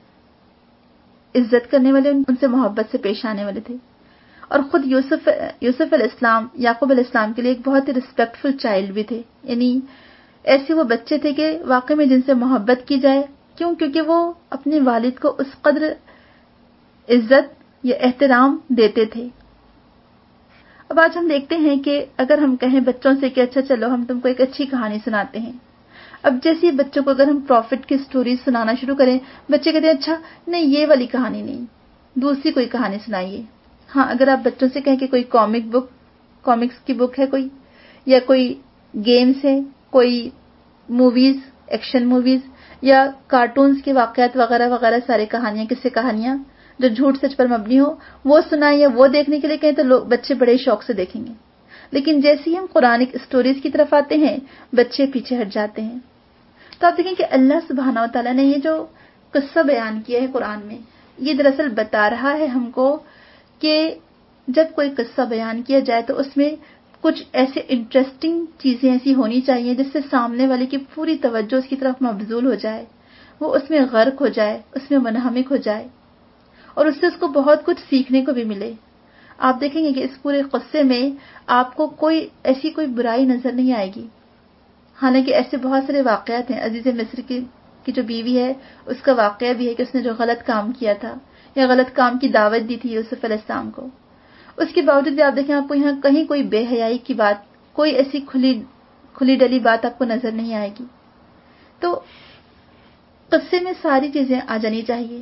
عزت کرنے والے، ان سے محبت سے پیش آنے والے تھے، اور خود یوسف علیہ السلام یعقوب علیہ السلام کے لیے ایک بہت ہی ریسپیکٹفل چائلڈ بھی تھے. یعنی ایسے وہ بچے تھے کہ واقعی میں جن سے محبت کی جائے. کیوں؟ کیونکہ وہ اپنے والد کو اس قدر عزت یا احترام دیتے تھے. اب آج ہم دیکھتے ہیں کہ اگر ہم کہیں بچوں سے کہ اچھا چلو ہم تم کو ایک اچھی کہانی سناتے ہیں، اب جیسے بچوں کو اگر ہم پروفٹ کی سٹوریز سنانا شروع کریں، بچے کہتے ہیں اچھا نہیں یہ والی کہانی نہیں، دوسری کوئی کہانی سنائیے. ہاں اگر آپ بچوں سے کہیں کہ کوئی کامکس کی بک ہے کوئی، یا کوئی گیمز ہے، کوئی موویز، ایکشن موویز یا کارٹونز کے واقعات وغیرہ وغیرہ سارے کہانیاں قصے کہانیاں جو جھوٹ سچ پر مبنی ہو وہ سنائیں یا وہ دیکھنے کے لیے کہیں تو بچے بڑے شوق سے دیکھیں گے. لیکن جیسے ہی ہم قرآنک اسٹوریز کی طرف آتے ہیں بچے پیچھے ہٹ جاتے ہیں. تو آپ دیکھیں کہ اللہ سبحانہ و تعالیٰ نے یہ جو قصہ بیان کیا ہے قرآن میں، یہ دراصل بتا رہا ہے ہم کو کہ جب کوئی قصہ بیان کیا جائے تو اس میں کچھ ایسے انٹرسٹنگ چیزیں ایسی ہونی چاہیے جس سے سامنے والے کی پوری توجہ اس کی طرف مبذول ہو جائے، وہ اس میں غرق ہو جائے، اس میں منہمک ہو جائے، اور اس سے اس کو بہت کچھ سیکھنے کو بھی ملے. آپ دیکھیں گے کہ اس پورے قصے میں آپ کو ایسی کوئی برائی نظر نہیں آئے گی. حالانکہ ایسے بہت سارے واقعات ہیں. عزیز مصر کی جو بیوی ہے اس کا واقعہ بھی ہے کہ اس نے جو غلط کام کیا تھا یا غلط کام کی دعوت دی تھی یوسف علیہ السلام کو، اس کے باوجود بھی آپ دیکھیں آپ کو یہاں کہیں کوئی بے حیائی کی بات، کوئی ایسی کھلی ڈلی بات آپ کو نظر نہیں آئے گی. تو قصے میں ساری چیزیں آ جانی چاہیے،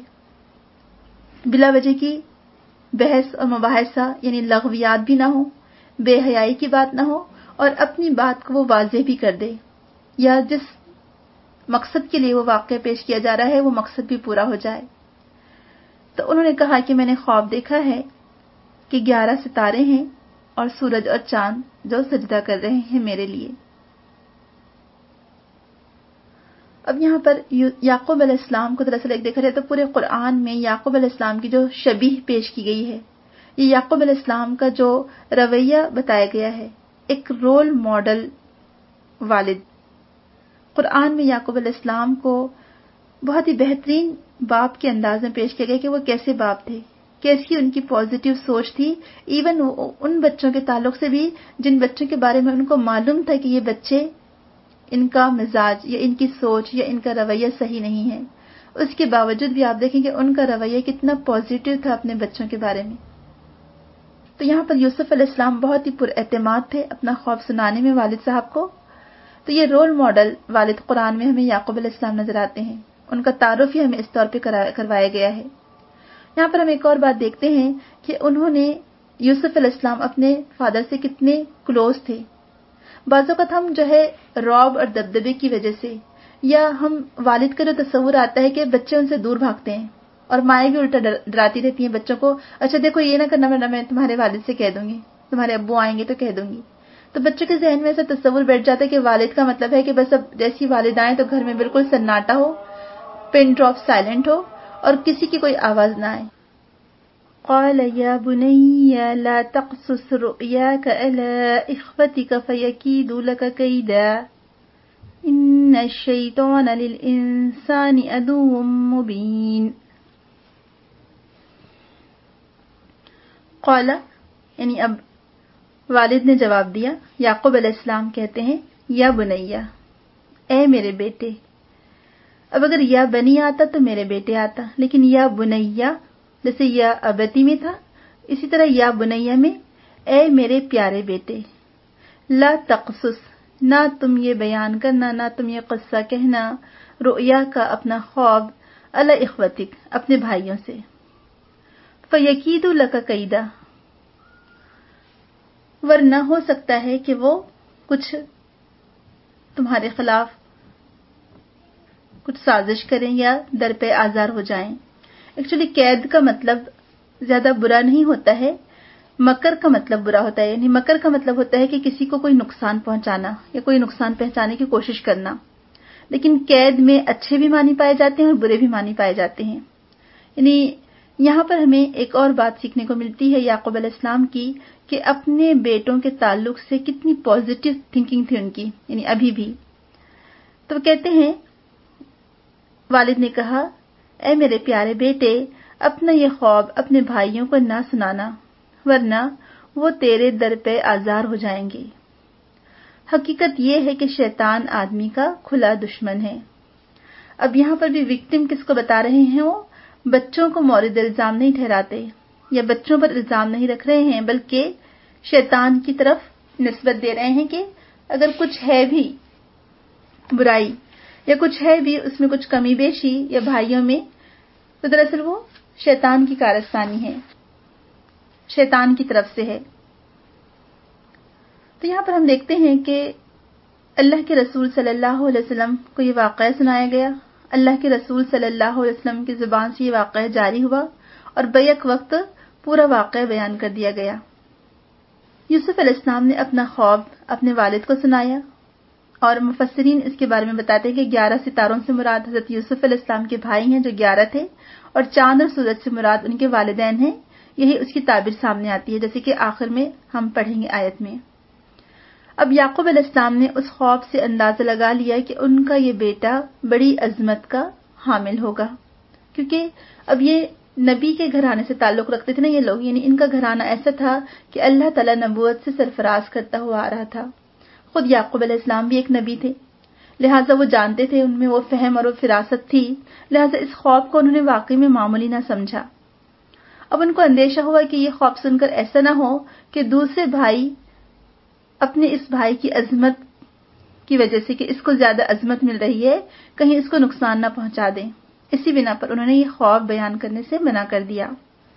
بلا وجہ کی بحث اور مباحثہ یعنی لغویات بھی نہ ہو، بے حیائی کی بات نہ ہو، اور اپنی بات کو وہ واضح بھی کر دے، یا جس مقصد کے لیے وہ واقعہ پیش کیا جا رہا ہے وہ مقصد بھی پورا ہو جائے. تو انہوں نے کہا کہ میں نے خواب دیکھا ہے کہ 11 ستارے ہیں اور سورج اور چاند جو سجدہ کر رہے ہیں میرے لیے. اب یہاں پر یعقوب علیہ السلام کو دراصل ایک دیکھا جائے تو پورے قرآن میں یعقوب علیہ السلام کی جو شبیہ پیش کی گئی ہے، یہ یعقوب علیہ السلام کا جو رویہ بتایا گیا ہے، ایک رول ماڈل والد. قرآن میں یعقوب علیہ السلام کو بہت ہی بہترین باپ کے انداز میں پیش کیا گیا کہ وہ کیسے باپ تھے، کیسی ان کی پازیٹیو سوچ تھی، ایون ان بچوں کے تعلق سے بھی جن بچوں کے بارے میں ان کو معلوم تھا کہ یہ بچے ان کا مزاج یا ان کی سوچ یا ان کا رویہ صحیح نہیں ہے، اس کے باوجود بھی آپ دیکھیں کہ ان کا رویہ کتنا پازیٹیو تھا اپنے بچوں کے بارے میں. تو یہاں پر یوسف علیہ السلام بہت ہی پر اعتماد تھے اپنا خواب سنانے میں والد صاحب کو. تو یہ رول ماڈل والد قرآن میں ہمیں یعقوب علیہ السلام نظر آتے ہیں، ان کا تعارف ہی ہمیں اس طور پہ کروایا گیا ہے. یہاں پر ہم ایک اور بات دیکھتے ہیں کہ انہوں نے یوسف علیہ السلام اپنے فادر سے کتنے کلوز تھے. بعض اوقات ہم جو ہے رعب اور دبدبے کی وجہ سے یا ہم والد کا جو تصور آتا ہے کہ بچے ان سے دور بھاگتے ہیں، اور مائیں بھی الٹا ڈراتی رہتی ہیں بچوں کو، اچھا دیکھو یہ نہ کرنا ورنہ میں تمہارے والد سے کہہ دوں گی، تمہارے ابو آئیں گے تو کہہ دوں گی. تو بچوں کے ذہن میں ایسا تصور بیٹھ جاتا ہے کہ والد کا مطلب ہے کہ بس اب جیسی والد آئیں تو گھر میں بالکل سناٹا ہو، پن ڈراپ سائلنٹ ہو اور کسی کی کوئی آواز نہ آئے. قال يا بني لا تقصص رؤياك على إخوتك فيكيدوا لك كيدا إن إِنَّ الشَّيْطَانَ لِلْإِنسَانِ عَدُوٌّ مُبِينٌ. قال یعنی اب والد نے جواب دیا. یعقوب علیہ السلام کہتے ہیں یا بنیا، اے میرے بیٹے. اب اگر یا بنی آتا تو میرے بیٹے آتا، لیکن یا بنیا جیسے یا ابتی میں تھا، اسی طرح یا بنیا میں اے میرے پیارے بیٹے. لا تقصص، نہ تم یہ بیان کرنا، نہ تم یہ قصہ کہنا، رؤیا کا اپنا خواب، علی اخوتک اپنے بھائیوں سے. فیکیدوا لک کیدا، ورنہ ہو سکتا ہے کہ وہ کچھ تمہارے خلاف کچھ سازش کریں یا در پہ آزار ہو جائیں. ایکچولی قید کا مطلب زیادہ برا نہیں ہوتا ہے، مکر کا مطلب برا ہوتا ہے. یعنی مکر کا مطلب ہوتا ہے کہ کسی کو کوئی نقصان پہنچانا یا کوئی نقصان پہنچانے کی کوشش کرنا. لیکن قید میں اچھے بھی معنی پائے جاتے ہیں اور برے بھی معنی پائے جاتے ہیں. یعنی یہاں پر ہمیں ایک اور بات سیکھنے کو ملتی ہے یعقوب علیہ السلام کی، کہ اپنے بیٹوں کے تعلق سے کتنی پازیٹیو تھنکنگ تھی ان کی، یعنی ابھی بھی. تو کہتے ہیں والد نے کہا اے میرے پیارے بیٹے، اپنا یہ خواب اپنے بھائیوں کو نہ سنانا، ورنہ وہ تیرے در پہ آزار ہو جائیں گے. حقیقت یہ ہے کہ شیطان آدمی کا کھلا دشمن ہے. اب یہاں پر بھی وکٹم کس کو بتا رہے ہیں؟ وہ بچوں کو مورد الزام نہیں ٹھہراتے یا بچوں پر الزام نہیں رکھ رہے ہیں، بلکہ شیطان کی طرف نسبت دے رہے ہیں کہ اگر کچھ ہے بھی برائی یا کچھ ہے بھی اس میں کچھ کمی بیشی یا بھائیوں میں، تو دراصل وہ شیطان کی کارستانی ہے، شیطان کی طرف سے ہے. تو یہاں پر ہم دیکھتے ہیں کہ اللہ کے رسول صلی اللہ علیہ وسلم کو یہ واقعہ سنایا گیا. اللہ کے رسول صلی اللہ علیہ وسلم کی زبان سے یہ واقعہ جاری ہوا اور بیک وقت پورا واقعہ بیان کر دیا گیا. یوسف علیہ السلام نے اپنا خواب اپنے والد کو سنایا، اور مفسرین اس کے بارے میں بتاتے ہیں کہ 11 ستاروں سے مراد حضرت یوسف علیہ السلام کے بھائی ہیں جو 11 تھے، اور چاند اور سورج سے مراد ان کے والدین ہیں. یہی اس کی تعبیر سامنے آتی ہے، جیسے کہ آخر میں ہم پڑھیں گے آیت میں. اب یعقوب علیہ السلام نے اس خواب سے اندازہ لگا لیا کہ ان کا یہ بیٹا بڑی عظمت کا حامل ہوگا، کیونکہ اب یہ نبی کے گھرانے سے تعلق رکھتے تھے نا یہ لوگ. یعنی ان کا گھرانہ ایسا تھا کہ اللہ تعالیٰ نبوت سے سرفراز کرتا ہوا آ رہا تھا. خود یعقوب علیہ السلام بھی ایک نبی تھے، لہٰذا وہ جانتے تھے، ان میں وہ فہم اور وہ فراست تھی، لہٰذا اس خواب کو انہوں نے واقعی میں معمولی نہ سمجھا. اب ان کو اندیشہ ہوا کہ یہ خواب سن کر ایسا نہ ہو کہ دوسرے بھائی اپنے اس بھائی کی عظمت کی وجہ سے کہ اس کو زیادہ عظمت مل رہی ہے کہیں اس کو نقصان نہ پہنچا دیں. اسی بنا پر انہوں نے یہ خواب بیان کرنے سے منع کر دیا.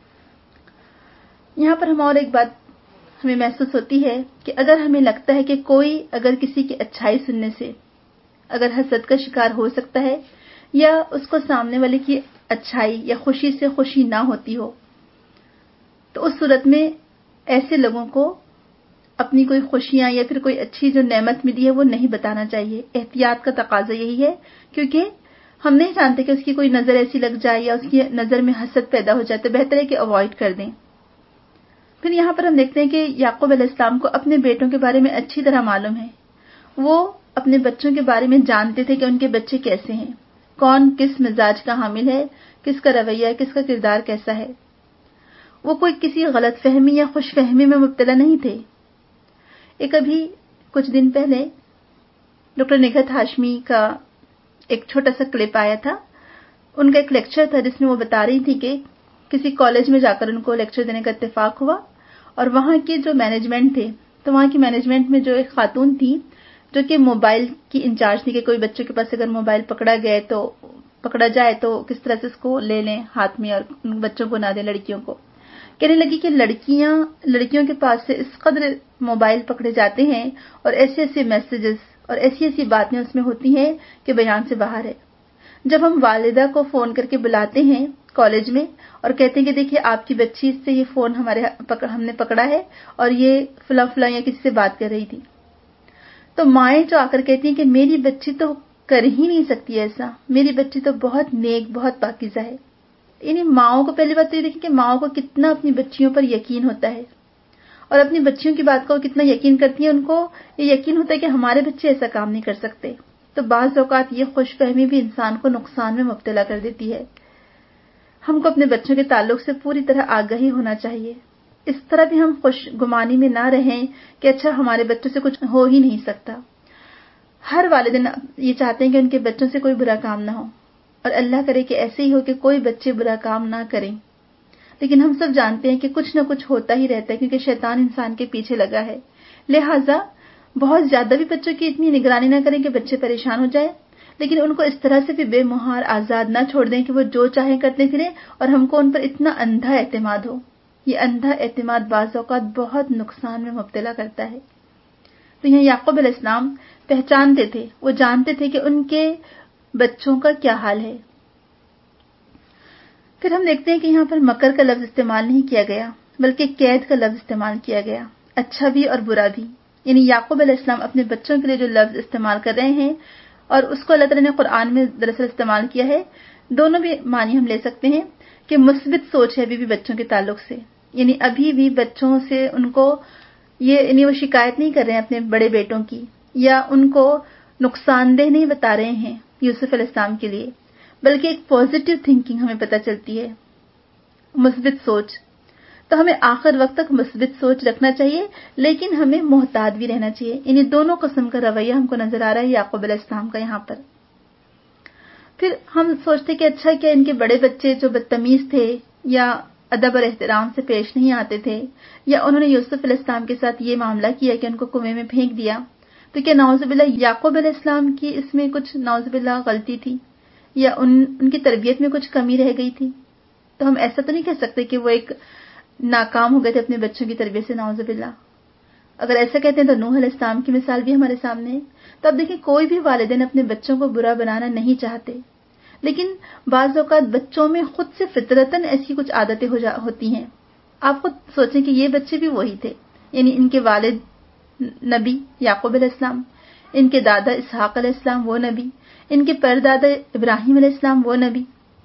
یہاں پر ہم اور ایک بات ہمیں محسوس ہوتی ہے کہ اگر ہمیں لگتا ہے کہ کوئی اگر کسی کی اچھائی سننے سے اگر حسد کا شکار ہو سکتا ہے یا اس کو سامنے والے کی اچھائی یا خوشی سے خوشی نہ ہوتی ہو، تو اس صورت میں ایسے لوگوں کو اپنی کوئی خوشیاں یا پھر کوئی اچھی جو نعمت ملی ہے وہ نہیں بتانا چاہیے. احتیاط کا تقاضا یہی ہے، کیونکہ ہم نہیں جانتے کہ اس کی کوئی نظر ایسی لگ جائے یا اس کی نظر میں حسد پیدا ہو جائے، تو بہتر ہے کہ اوائڈ کر دیں. پھر یہاں پر ہم دیکھتے ہیں کہ یعقوب علیہ السلام کو اپنے بیٹوں کے بارے میں اچھی طرح معلوم ہے. وہ اپنے بچوں کے بارے میں جانتے تھے کہ ان کے بچے کیسے ہیں، کون کس مزاج کا حامل ہے، کس کا رویہ، کس کا کردار کیسا ہے. وہ کوئی کسی غلط فہمی یا خوش فہمی میں مبتلا نہیں تھے. ایک ابھی کچھ دن پہلے ڈاکٹر نگہت ہاشمی کا ایک چھوٹا سا کلپ آیا تھا. ان کا ایک لیکچر تھا جس میں وہ بتا رہی تھی کہ کسی کالج میں جا کر ان کو لیکچر دینے کا اتفاق ہوا، اور وہاں کے جو مینجمنٹ تھے، تو وہاں کی مینجمنٹ میں جو ایک خاتون تھی جو کہ موبائل کی انچارج تھی کہ کوئی بچوں کے پاس اگر موبائل پکڑا جائے تو کس طرح سے اس کو لے لیں ہاتھ میں اور بچوں کو نہ دیں، لڑکیوں کو. کہنے لگی کہ لڑکیوں کے پاس سے اس قدر موبائل پکڑے جاتے ہیں اور ایسے ایسے میسیجز اور ایسی ایسی باتیں اس میں ہوتی ہیں کہ بیان سے باہر ہے. جب ہم والدہ کو فون کر کے بلاتے ہیں کالج میں اور کہتے ہیں کہ دیکھیے آپ کی بچی سے یہ فون ہم نے پکڑا ہے اور یہ فلاں یا کسی سے بات کر رہی تھی، تو مائیں جو آ کر کہتی ہیں کہ میری بچی تو کر ہی نہیں سکتی ایسا، میری بچی تو بہت نیک بہت پاکیزہ ہے. یعنی ماؤں کو پہلی بات تو یہ دیکھیں کہ ماؤں کو کتنا اپنی بچیوں پر یقین ہوتا ہے اور اپنی بچیوں کی بات کو کتنا یقین کرتی ہیں. ان کو یہ یقین ہوتا ہے کہ ہمارے بچے ایسا کام نہیں کر سکتے. تو بعض اوقات یہ خوش فہمی بھی انسان کو نقصان میں مبتلا کر دیتی ہے۔ ہم کو اپنے بچوں کے تعلق سے پوری طرح آگاہی ہونا چاہیے۔ اس طرح بھی ہم خوش گمانی میں نہ رہیں کہ اچھا ہمارے بچوں سے کچھ ہو ہی نہیں سکتا۔ ہر والدین یہ چاہتے ہیں کہ ان کے بچوں سے کوئی برا کام نہ ہو، اور اللہ کرے کہ ایسے ہی ہو کہ کوئی بچے برا کام نہ کریں، لیکن ہم سب جانتے ہیں کہ کچھ نہ کچھ ہوتا ہی رہتا ہے، کیونکہ شیطان انسان کے پیچھے لگا ہے۔ لہٰذا بہت زیادہ بھی بچوں کی اتنی نگرانی نہ کریں کہ بچے پریشان ہو جائیں، لیکن ان کو اس طرح سے بھی بے مہار آزاد نہ چھوڑ دیں کہ وہ جو چاہیں کرتے پھریں اور ہم کو ان پر اتنا اندھا اعتماد ہو۔ یہ اندھا اعتماد بعض اوقات بہت نقصان میں مبتلا کرتا ہے۔ تو یہاں یعقوب علیہ السلام پہچانتے تھے، وہ جانتے تھے کہ ان کے بچوں کا کیا حال ہے۔ پھر ہم دیکھتے ہیں کہ یہاں پر مکر کا لفظ استعمال نہیں کیا گیا، بلکہ قید کا لفظ استعمال کیا گیا، اچھا بھی اور برا بھی۔ یعنی یعقوب علیہ السلام اپنے بچوں کے لیے جو لفظ استعمال کر رہے ہیں اور اس کو اللہ تعالیٰ نے قرآن میں دراصل استعمال کیا ہے، دونوں بھی معنی ہم لے سکتے ہیں کہ مثبت سوچ ہے ابھی بھی بچوں کے تعلق سے، یعنی ابھی بھی بچوں سے ان کو یعنی وہ شکایت نہیں کر رہے ہیں اپنے بڑے بیٹوں کی، یا ان کو نقصان دہ نہیں بتا رہے ہیں یوسف علیہ السلام کے لیے، بلکہ ایک پازیٹیو تھنکنگ ہمیں پتہ چلتی ہے، مثبت سوچ۔ تو ہمیں آخر وقت تک مثبت سوچ رکھنا چاہیے، لیکن ہمیں محتاط بھی رہنا چاہیے۔ یعنی دونوں قسم کا رویہ ہم کو نظر آ رہا ہے یعقوب علیہ السلام کا یہاں پر۔ پھر ہم سوچتے کہ اچھا کیا ان کے بڑے بچے جو بدتمیز تھے یا ادب اور احترام سے پیش نہیں آتے تھے، یا انہوں نے یوسف علیہ السلام کے ساتھ یہ معاملہ کیا کہ ان کو کنویں میں پھینک دیا، تو کیا نعوذ باللہ یعقوب علیہ السلام کی اس میں کچھ نعوذ باللہ غلطی تھی، یا ان کی تربیت میں کچھ کمی رہ گئی تھی؟ تو ہم ایسا تو نہیں کہہ سکتے کہ وہ ایک ناکام ہو گئے تھے اپنے بچوں کی تربیت سے، نعوذ باللہ۔ اگر ایسا کہتے ہیں تو نوح علیہ السلام کی مثال بھی ہمارے سامنے ہے۔ تو اب دیکھیں، کوئی بھی والدین اپنے بچوں کو برا بنانا نہیں چاہتے، لیکن بعض اوقات بچوں میں خود سے فطرتاً ایسی کچھ عادتیں ہوتی ہیں۔ آپ خود سوچیں کہ یہ بچے بھی وہی تھے، یعنی ان کے والد نبی یعقوب علیہ السلام، ان کے دادا اسحاق علیہ السلام وہ نبی، ان کے پردادا ابراہیم علیہ السلام وہ نبی،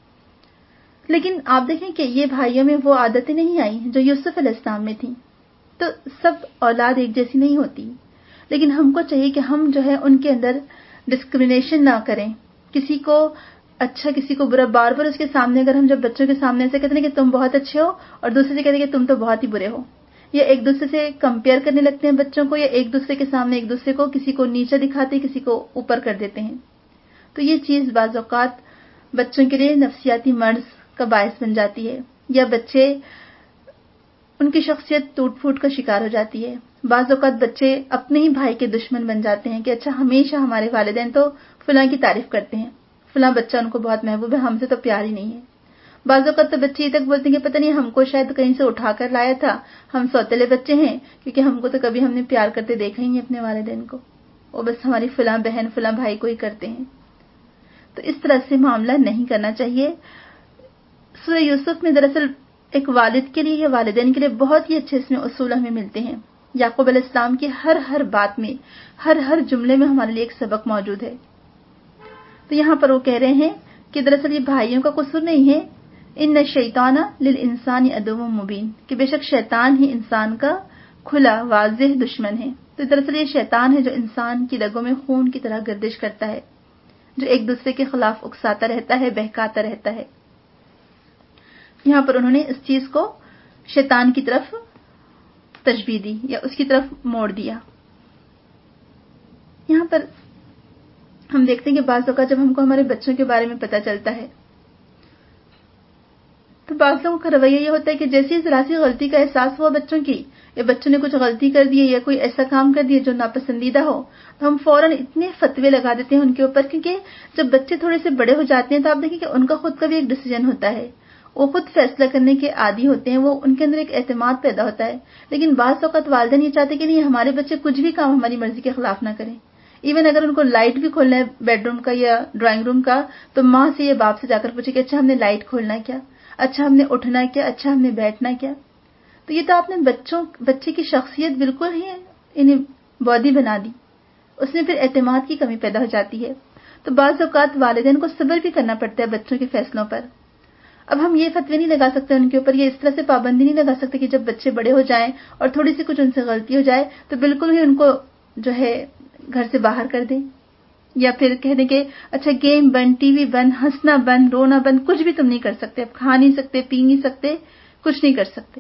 لیکن آپ دیکھیں کہ یہ بھائیوں میں وہ عادتیں نہیں آئی جو یوسف علیہ السلام میں تھیں۔ تو سب اولاد ایک جیسی نہیں ہوتی، لیکن ہم کو چاہیے کہ ہم جو ہے ان کے اندر ڈسکریمنیشن نہ کریں، کسی کو اچھا کسی کو برا۔ بار بار اس کے سامنے اگر ہم جب بچوں کے سامنے ایسے کہتے ہیں کہ تم بہت اچھے ہو، اور دوسرے سے کہتے ہیں کہ تم تو بہت ہی برے ہو، یا ایک دوسرے سے کمپیئر کرنے لگتے ہیں بچوں کو، یا ایک دوسرے کے سامنے ایک دوسرے کو کسی کو نیچا دکھاتے کسی کو اوپر کر دیتے ہیں، تو یہ چیز بعض اوقات بچوں کے لیے نفسیاتی مرض کا باعث بن جاتی ہے، یا بچے ان کی شخصیت ٹوٹ پھوٹ کا شکار ہو جاتی ہے۔ بعض اوقات بچے اپنے ہی بھائی کے دشمن بن جاتے ہیں کہ اچھا ہمیشہ ہمارے والدین تو فلاں کی تعریف کرتے ہیں، فلاں بچہ ان کو بہت محبوب ہے، ہم سے تو پیار ہی نہیں ہے۔ بعض اوقات تو بچے یہ تک بولتے ہیں کہ پتہ نہیں ہم کو شاید کہیں سے اٹھا کر لایا تھا، ہم سوتیلے بچے ہیں، کیونکہ ہم کو تو کبھی ہم نے پیار کرتے دیکھا ہی نہیں اپنے والدین کو، وہ بس ہماری فلاں بہن فلاں بھائی کو ہی کرتے ہیں۔ تو اس طرح سے معاملہ نہیں کرنا چاہیے۔ سورہ یوسف میں دراصل ایک والد کے لیے یا والدین کے لیے بہت ہی اچھے اس میں اصول ہمیں ملتے ہیں۔ یعقوب علیہ السلام کی ہر بات میں، ہر جملے میں ہمارے لیے ایک سبق موجود ہے۔ تو یہاں پر وہ کہہ رہے ہیں کہ دراصل یہ بھائیوں کا قصور نہیں ہے، ان الشیطان للانسان عدو مبین، کہ بے شک شیطان ہی انسان کا کھلا واضح دشمن ہے۔ تو دراصل یہ شیطان ہے جو انسان کی رگوں میں خون کی طرح گردش کرتا ہے، جو ایک دوسرے کے خلاف اکساتا رہتا ہے، بہکاتا رہتا ہے۔ یہاں پر انہوں نے اس چیز کو شیطان کی طرف تشبیہ دی یا اس کی طرف موڑ دیا۔ یہاں پر ہم دیکھتے ہیں کہ بعض اوقات جب ہم کو ہمارے بچوں کے بارے میں پتہ چلتا ہے تو بعض لوگوں کا رویہ یہ ہوتا ہے کہ جیسے ہی ذرا سی غلطی کا احساس ہوا بچوں کی، یا بچوں نے کچھ غلطی کر دی یا کوئی ایسا کام کر دیا جو ناپسندیدہ ہو، تو ہم فوراً اتنے فتوے لگا دیتے ہیں ان کے اوپر، کیونکہ جب بچے تھوڑے سے بڑے ہو جاتے ہیں تو آپ دیکھیں کہ ان کا خود کا بھی ایک ڈیسیجن ہوتا ہے، وہ خود فیصلہ کرنے کے عادی ہوتے ہیں، وہ ان کے اندر ایک اعتماد پیدا ہوتا ہے۔ لیکن بعض اوقات والدین یہ چاہتے ہیں کہ نہیں ہمارے بچے کچھ بھی کام ہماری مرضی کے خلاف نہ کریں، ایون اگر ان کو لائٹ بھی کھولنا ہے بیڈ روم کا یا ڈرائنگ روم کا، تو ماں سے یا باپ سے جا کر پوچھے کہ اچھا ہم نے لائٹ کھولنا ہے کیا، اچھا ہم نے اٹھنا ہے کیا، اچھا ہم نے بیٹھنا ہے کیا۔ تو یہ تو آپ نے بچے کی شخصیت بالکل ہی انہیں بودی بنا دی، اس میں پھر اعتماد کی کمی پیدا ہو جاتی ہے۔ تو بعض اوقات والدین کو صبر بھی کرنا پڑتا ہے بچوں کے فیصلوں پر۔ اب ہم یہ فتوے نہیں لگا سکتے ان کے اوپر، یہ اس طرح سے پابندی نہیں لگا سکتے کہ جب بچے بڑے ہو جائیں اور تھوڑی سی کچھ ان سے غلطی ہو جائے تو بالکل ہی ان کو جو ہے گھر سے باہر کر دیں، یا پھر کہہ دیں کہ اچھا گیم بند، ٹی وی بند، ہنسنا بند، رونا بند، کچھ بھی تم نہیں کر سکتے، اب کھا نہیں سکتے، پی نہیں سکتے، کچھ نہیں کر سکتے.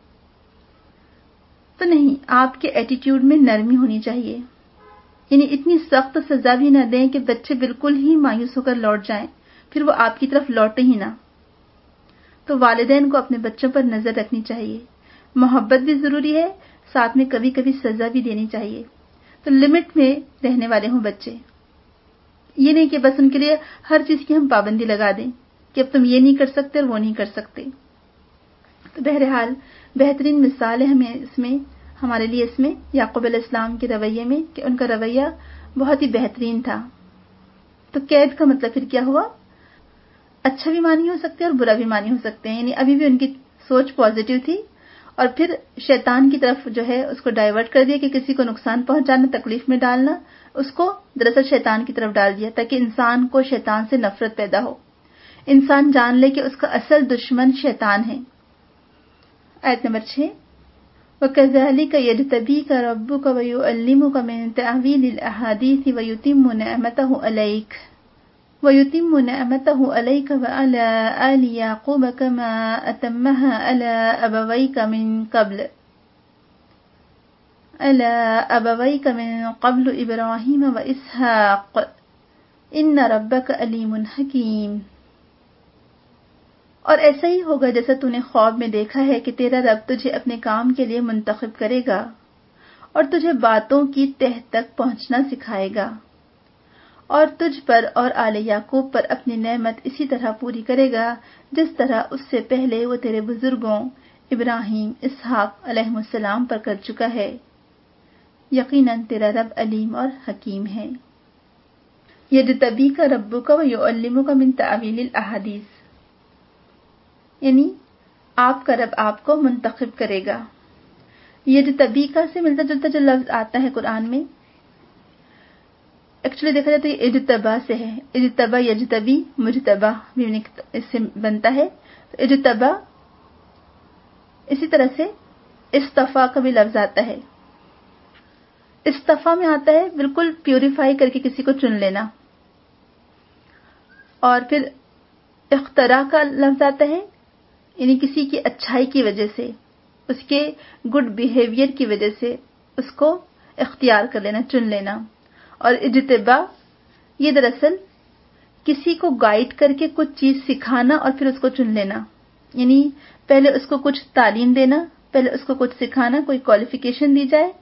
تو نہیں، آپ کے ایٹیٹیوڈ میں نرمی ہونی چاہیے. یعنی اتنی سخت سزا بھی نہ دیں کہ بچے بالکل ہی مایوس ہو کر لوٹ جائیں، پھر وہ آپ کی طرف لوٹے ہی نہ. تو والدین کو اپنے بچوں پر نظر رکھنی چاہیے. محبت بھی ضروری ہے، ساتھ میں کبھی کبھی سزا بھی دینی چاہیے. تو لمٹ میں رہنے والے ہوں بچے. یہ نہیں کہ بس ان کے لیے ہر چیز کی ہم پابندی لگا دیں کہ اب تم یہ نہیں کر سکتے اور وہ نہیں کر سکتے. تو بہرحال بہترین مثال ہے ہمارے لیے اس میں یعقوب علیہ السلام کے رویے میں کہ ان کا رویہ بہت ہی بہترین تھا. تو قید کا مطلب پھر کیا ہوا؟ اچھا بھی معنی ہو سکتے ہیں اور برا بھی معنی ہو سکتے ہیں. یعنی ابھی بھی ان کی سوچ پازیٹیو تھی اور پھر شیطان کی طرف جو ہے اس کو ڈائیورٹ کر دیا کہ کسی کو نقصان پہنچانا، تکلیف میں ڈالنا، اس کو دراصل شیطان کی طرف ڈال دیا تاکہ انسان کو شیطان سے نفرت پیدا ہو، انسان جان لے کہ اس کا اصل دشمن شیطان ہے. آیت نمبر 6 وَكَذَلِكَ يَجْتَبِيكَ رَبُّكَ وَيُعَلِّمُكَ مِن تَأْوِيلِ الْأَحَادِيثِ وَيُتِمُّ نِعْمَتَهُ عَلَيْكَ وَعَلَى آلِ يَعْقُوبَ كَمَا أَتَمَّهَا عَلَى أَبَوَيْكَ مِن قَبْلُ إِبْرَاهِيمَ وَإِسْحَاقَ إِنَّ رَبَّكَ عَلِيمٌ حَكِيمٌ. اور ایسا ہی ہوگا جیسا تو نے خواب میں دیکھا ہے کہ تیرا رب تجھے اپنے کام کے لیے منتخب کرے گا اور تجھے باتوں کی تہ تک پہنچنا سکھائے گا اور تجھ پر اور آل یعقوب پر اپنی نعمت اسی طرح پوری کرے گا جس طرح اس سے پہلے وہ تیرے بزرگوں ابراہیم، اسحاق علیہ السلام پر کر چکا ہے. یقیناً تیرا رب علیم اور حکیم ہے. یجتبیک ربک ویعلمک من تأویل الاحادیث، یعنی آپ کا رب آپ کو منتخب کرے گا. یجتبیکا سے ملتا جلتا جو لفظ آتا ہے قرآن میں، ایکچولی دیکھا جائے تو یہ اجتبا سے ہے. اجتبا یجتبی مجتبا بھی اس سے بنتا ہے. تو اجتبا اسی طرح سے استفا کا بھی لفظ آتا ہے. استفا میں آتا ہے بالکل پیوریفائی کر کے کسی کو چن لینا. اور پھر اخترا کا لفظ آتا ہے، یعنی کسی کی اچھائی کی وجہ سے، اس کے گڈ بیہیویئر کی وجہ سے اس کو اختیار کر لینا، چن لینا. اور اجتبا یہ دراصل کسی کو گائیڈ کر کے کچھ چیز سکھانا اور پھر اس کو چن لینا. یعنی پہلے اس کو کچھ تعلیم دینا، پہلے اس کو کچھ سکھانا، کوئی کوالیفیکیشن دی جائے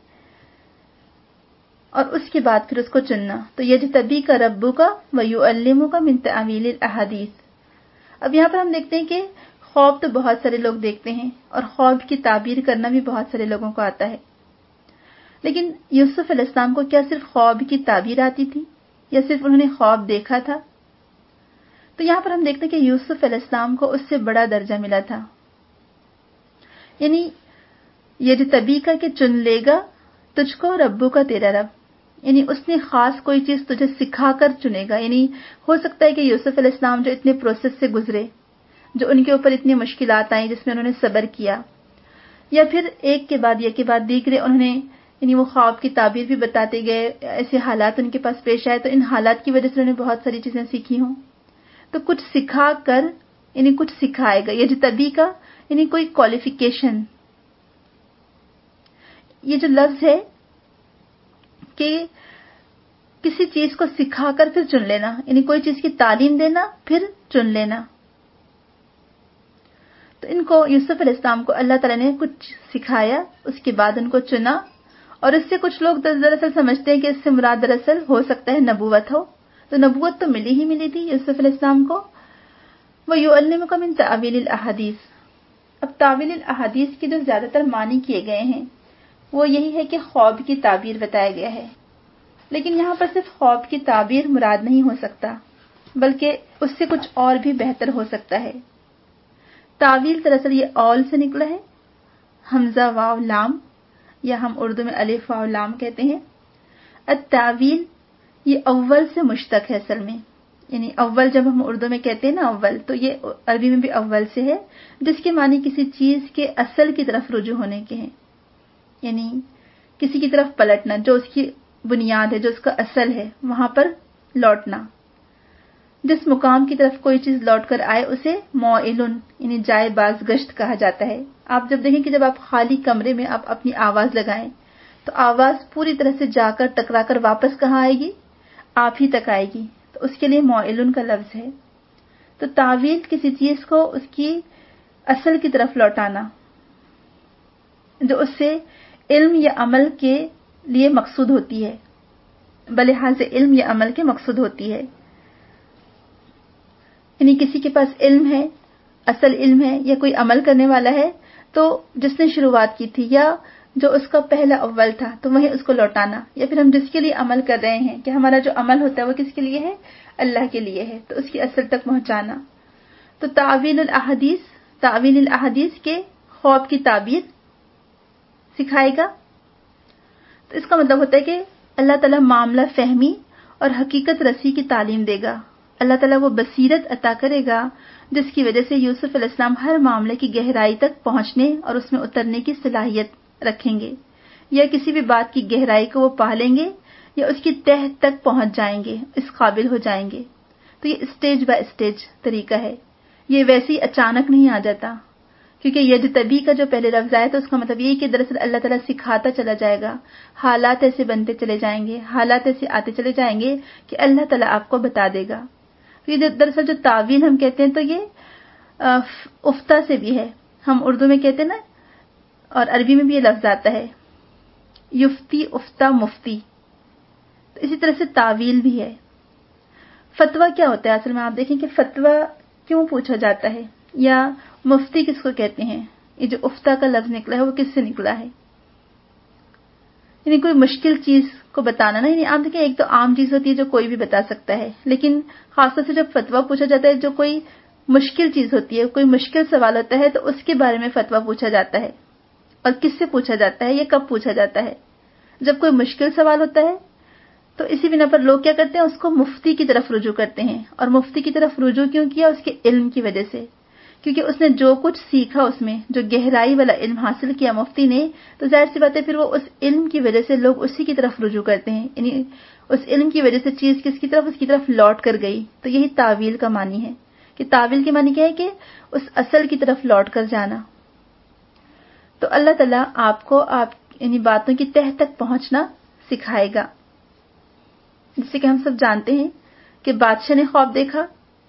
اور اس کے بعد پھر اس کو چننا. تو یجتبیک ربک ویعلمک من تأویل الاحادیث. اب یہاں پر ہم دیکھتے ہیں کہ خواب تو بہت سارے لوگ دیکھتے ہیں اور خواب کی تعبیر کرنا بھی بہت سارے لوگوں کو آتا ہے. لیکن یوسف علیہ السلام کو کیا صرف خواب کی تعبیر آتی تھی یا صرف انہوں نے خواب دیکھا تھا؟ تو یہاں پر ہم دیکھتے ہیں کہ یوسف علیہ السلام کو اس سے بڑا درجہ ملا تھا. یعنی یجتبیکا کہ چن لے گا تجھ کو ربو کا تیرا رب، یعنی اس نے خاص کوئی چیز تجھے سکھا کر چنے گا. یعنی ہو سکتا ہے کہ یوسف علیہ السلام جو اتنے پروسیس سے گزرے، جو ان کے اوپر اتنی مشکلات آئیں جس میں انہوں نے صبر کیا، یا پھر ایک کے بعد دیگرے انہوں نے یعنی وہ خواب کی تعبیر بھی بتاتے گئے، ایسے حالات ان کے پاس پیش آئے تو ان حالات کی وجہ سے انہوں نے بہت ساری چیزیں سیکھی ہوں. تو کچھ سکھا کر یعنی کچھ سکھائے گا. یجتبی کا یعنی کوئی کوالیفیکیشن. یہ جو لفظ ہے کہ کسی چیز کو سکھا کر پھر چن لینا، یعنی کوئی چیز کی تعلیم دینا پھر چن لینا. تو ان کو یوسف علیہ السلام کو اللہ تعالیٰ نے کچھ سکھایا، اس کے بعد ان کو چنا. اور اس سے کچھ لوگ دراصل سمجھتے ہیں کہ اس سے مراد دراصل ہو سکتا ہے نبوت ہو. تو نبوت تو ملی تھی یوسف علیہ السلام کو. وَيُعَلِّمُكَ مِن تَأْوِيلِ الْأَحَادِيثِ. اب تعویل الاحادیث کے جو زیادہ تر معنی کیے گئے ہیں وہ یہی ہے کہ خواب کی تعبیر بتایا گیا ہے. لیکن یہاں پر صرف خواب کی تعبیر مراد نہیں ہو سکتا، بلکہ اس سے کچھ اور بھی بہتر ہو سکتا ہے. تعویل دراصل یہ اول سے نکلا ہے، حمزہ واو لام، یا ہم اردو میں الف واو لام کہتے ہیں. التعویل یہ اول سے مشتق ہے اصل میں. یعنی اول جب ہم اردو میں کہتے ہیں نا اول، تو یہ عربی میں بھی اول سے ہے، جس کے معنی کسی چیز کے اصل کی طرف رجوع ہونے کے ہیں. یعنی کسی کی طرف پلٹنا، جو اس کی بنیاد ہے، جو اس کا اصل ہے، وہاں پر لوٹنا. جس مقام کی طرف کوئی چیز لوٹ کر آئے اسے موئلن یعنی جائے باز گشت کہا جاتا ہے. آپ جب دیکھیں کہ جب آپ خالی کمرے میں آپ اپنی آواز لگائیں تو آواز پوری طرح سے جا کر ٹکرا کر واپس کہاں آئے گی؟ آپ ہی تک آئے گی. تو اس کے لیے موئلن کا لفظ ہے. تو تعویل کسی چیز کو اس کی اصل کی طرف لوٹانا جو اس سے علم یا عمل کے لیے مقصود ہوتی ہے، بلحاظ علم یا عمل کے مقصود ہوتی ہے. یعنی کسی کے پاس علم ہے، اصل علم ہے، یا کوئی عمل کرنے والا ہے تو جس نے شروعات کی تھی یا جو اس کا پہلا اول تھا تو وہیں اس کو لوٹانا. یا پھر ہم جس کے لیے عمل کر رہے ہیں کہ ہمارا جو عمل ہوتا ہے وہ کس کے لیے ہے؟ اللہ کے لیے ہے، تو اس کی اصل تک پہنچانا. تو تعویل الاحادیث کے خواب کی تعبیر سکھائے گا. تو اس کا مطلب ہوتا ہے کہ اللہ تعالیٰ معاملہ فہمی اور حقیقت رسی کی تعلیم دے گا. اللہ تعالیٰ وہ بصیرت عطا کرے گا جس کی وجہ سے یوسف علیہ السلام ہر معاملے کی گہرائی تک پہنچنے اور اس میں اترنے کی صلاحیت رکھیں گے، یا کسی بھی بات کی گہرائی کو وہ پا لیں گے یا اس کی تہ تک پہنچ جائیں گے، اس قابل ہو جائیں گے. تو یہ اسٹیج بائی اسٹیج طریقہ ہے، یہ ویسے ہی اچانک نہیں آ جاتا. کیونکہ یجتبی کا جو پہلے لفظ آیا تو اس کا مطلب یہ کہ دراصل اللہ تعالیٰ سکھاتا چلا جائے گا، حالات ایسے بنتے چلے جائیں گے، حالات ایسے آتے چلے جائیں گے کہ اللہ تعالیٰ آپ کو بتا دے گا. یہ دراصل جو تعویل ہم کہتے ہیں تو یہ افتا سے بھی ہے. ہم اردو میں کہتے ہیں نا، اور عربی میں بھی یہ لفظ آتا ہے یفتی، افتا، مفتی. تو اسی طرح سے تعویل بھی ہے. فتویٰ کیا ہوتا ہے اصل میں؟ آپ دیکھیں کہ فتویٰ کیوں پوچھا جاتا ہے، یا مفتی کس کو کہتے ہیں؟ یہ جو افتا کا لفظ نکلا ہے وہ کس سے نکلا ہے؟ یعنی کوئی مشکل چیز کو بتانا نا. یعنی آپ دیکھیں ایک تو عام چیز ہوتی ہے جو کوئی بھی بتا سکتا ہے، لیکن خاص طور سے جب فتویٰ پوچھا جاتا ہے جو کوئی مشکل چیز ہوتی ہے، کوئی مشکل سوال ہوتا ہے تو اس کے بارے میں فتویٰ پوچھا جاتا ہے. اور کس سے پوچھا جاتا ہے، یہ کب پوچھا جاتا ہے؟ جب کوئی مشکل سوال ہوتا ہے. تو اسی بنا پر لوگ کیا کرتے ہیں، اس کو مفتی کی طرف رجوع کرتے ہیں. اور مفتی کی طرف رجوع کیوں کیا؟ اس کے علم کی وجہ سے. کیونکہ اس نے جو کچھ سیکھا، اس میں جو گہرائی والا علم حاصل کیا مفتی نے، تو ظاہر سی بات ہے پھر وہ اس علم کی وجہ سے لوگ اسی کی طرف رجوع کرتے ہیں. یعنی اس علم کی وجہ سے چیز کس کی طرف؟ اس کی طرف لوٹ کر گئی. تو یہی تعویل کا معنی ہے کہ تعویل کے معنی کیا ہے کہ اس اصل کی طرف لوٹ کر جانا. تو اللہ تعالیٰ آپ کو یعنی باتوں کی تہ تک پہنچنا سکھائے گا. جسے کہ ہم سب جانتے ہیں کہ بادشاہ نے خواب دیکھا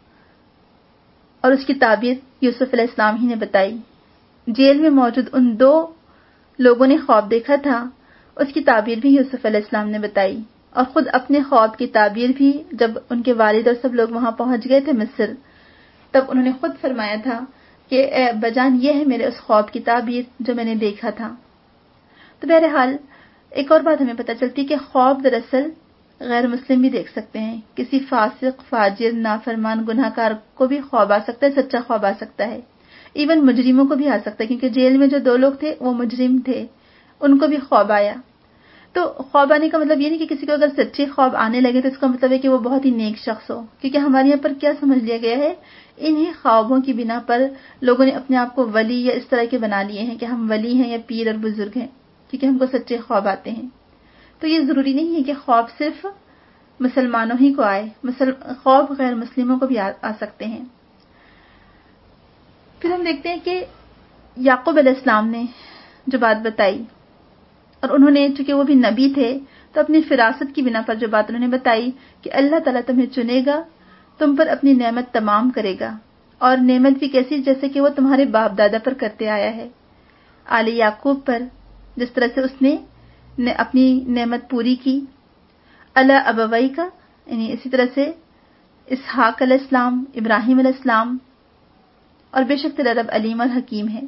اور اس کی تعبیر یوسف علیہ السلام ہی نے بتائی. جیل میں موجود ان 2 لوگوں نے خواب دیکھا تھا، اس کی تعبیر بھی یوسف علیہ السلام نے بتائی. اور خود اپنے خواب کی تعبیر بھی جب ان کے والد اور سب لوگ وہاں پہنچ گئے تھے مصر، تب انہوں نے خود فرمایا تھا کہ اے اباجان، یہ ہے میرے اس خواب کی تعبیر جو میں نے دیکھا تھا. تو بہرحال ایک اور بات ہمیں پتہ چلتی کہ خواب دراصل غیر مسلم بھی دیکھ سکتے ہیں. کسی فاسق، فاجر، نافرمان، گناہگار کو بھی خواب آ سکتا ہے، سچا خواب آ سکتا ہے. ایون مجرموں کو بھی آ سکتا ہے، کیونکہ جیل میں جو 2 لوگ تھے وہ مجرم تھے، ان کو بھی خواب آیا. تو خواب آنے کا مطلب یہ نہیں کہ کسی کو اگر سچے خواب آنے لگے تو اس کا مطلب ہے کہ وہ بہت ہی نیک شخص ہو. کیونکہ ہمارے یہاں پر کیا سمجھ لیا گیا ہے، انہیں خوابوں کی بنا پر لوگوں نے اپنے آپ کو ولی یا اس طرح کے بنا لیے ہیں کہ ہم ولی ہیں یا پیر اور بزرگ ہیں، کیونکہ ہم کو سچے خواب آتے ہیں. تو یہ ضروری نہیں ہے کہ خواب صرف مسلمانوں ہی کو آئے، خواب غیر مسلموں کو بھی آ سکتے ہیں. پھر ہم دیکھتے ہیں کہ یعقوب علیہ السلام نے جو بات بتائی، اور انہوں نے چونکہ وہ بھی نبی تھے تو اپنی فراست کی بنا پر جو بات انہوں نے بتائی کہ اللہ تعالیٰ تمہیں چنے گا، تم پر اپنی نعمت تمام کرے گا، اور نعمت بھی کیسی؟ جیسے کہ وہ تمہارے باپ دادا پر کرتے آیا ہے، آل یعقوب پر، جس طرح سے اس نے اپنی نعمت پوری کی. اللہ ابوئی کا، یعنی اسی طرح سے اسحاق علیہ السلام، ابراہیم علیہ السلام، اور بے شک تیرا رب علیم اور حکیم ہے.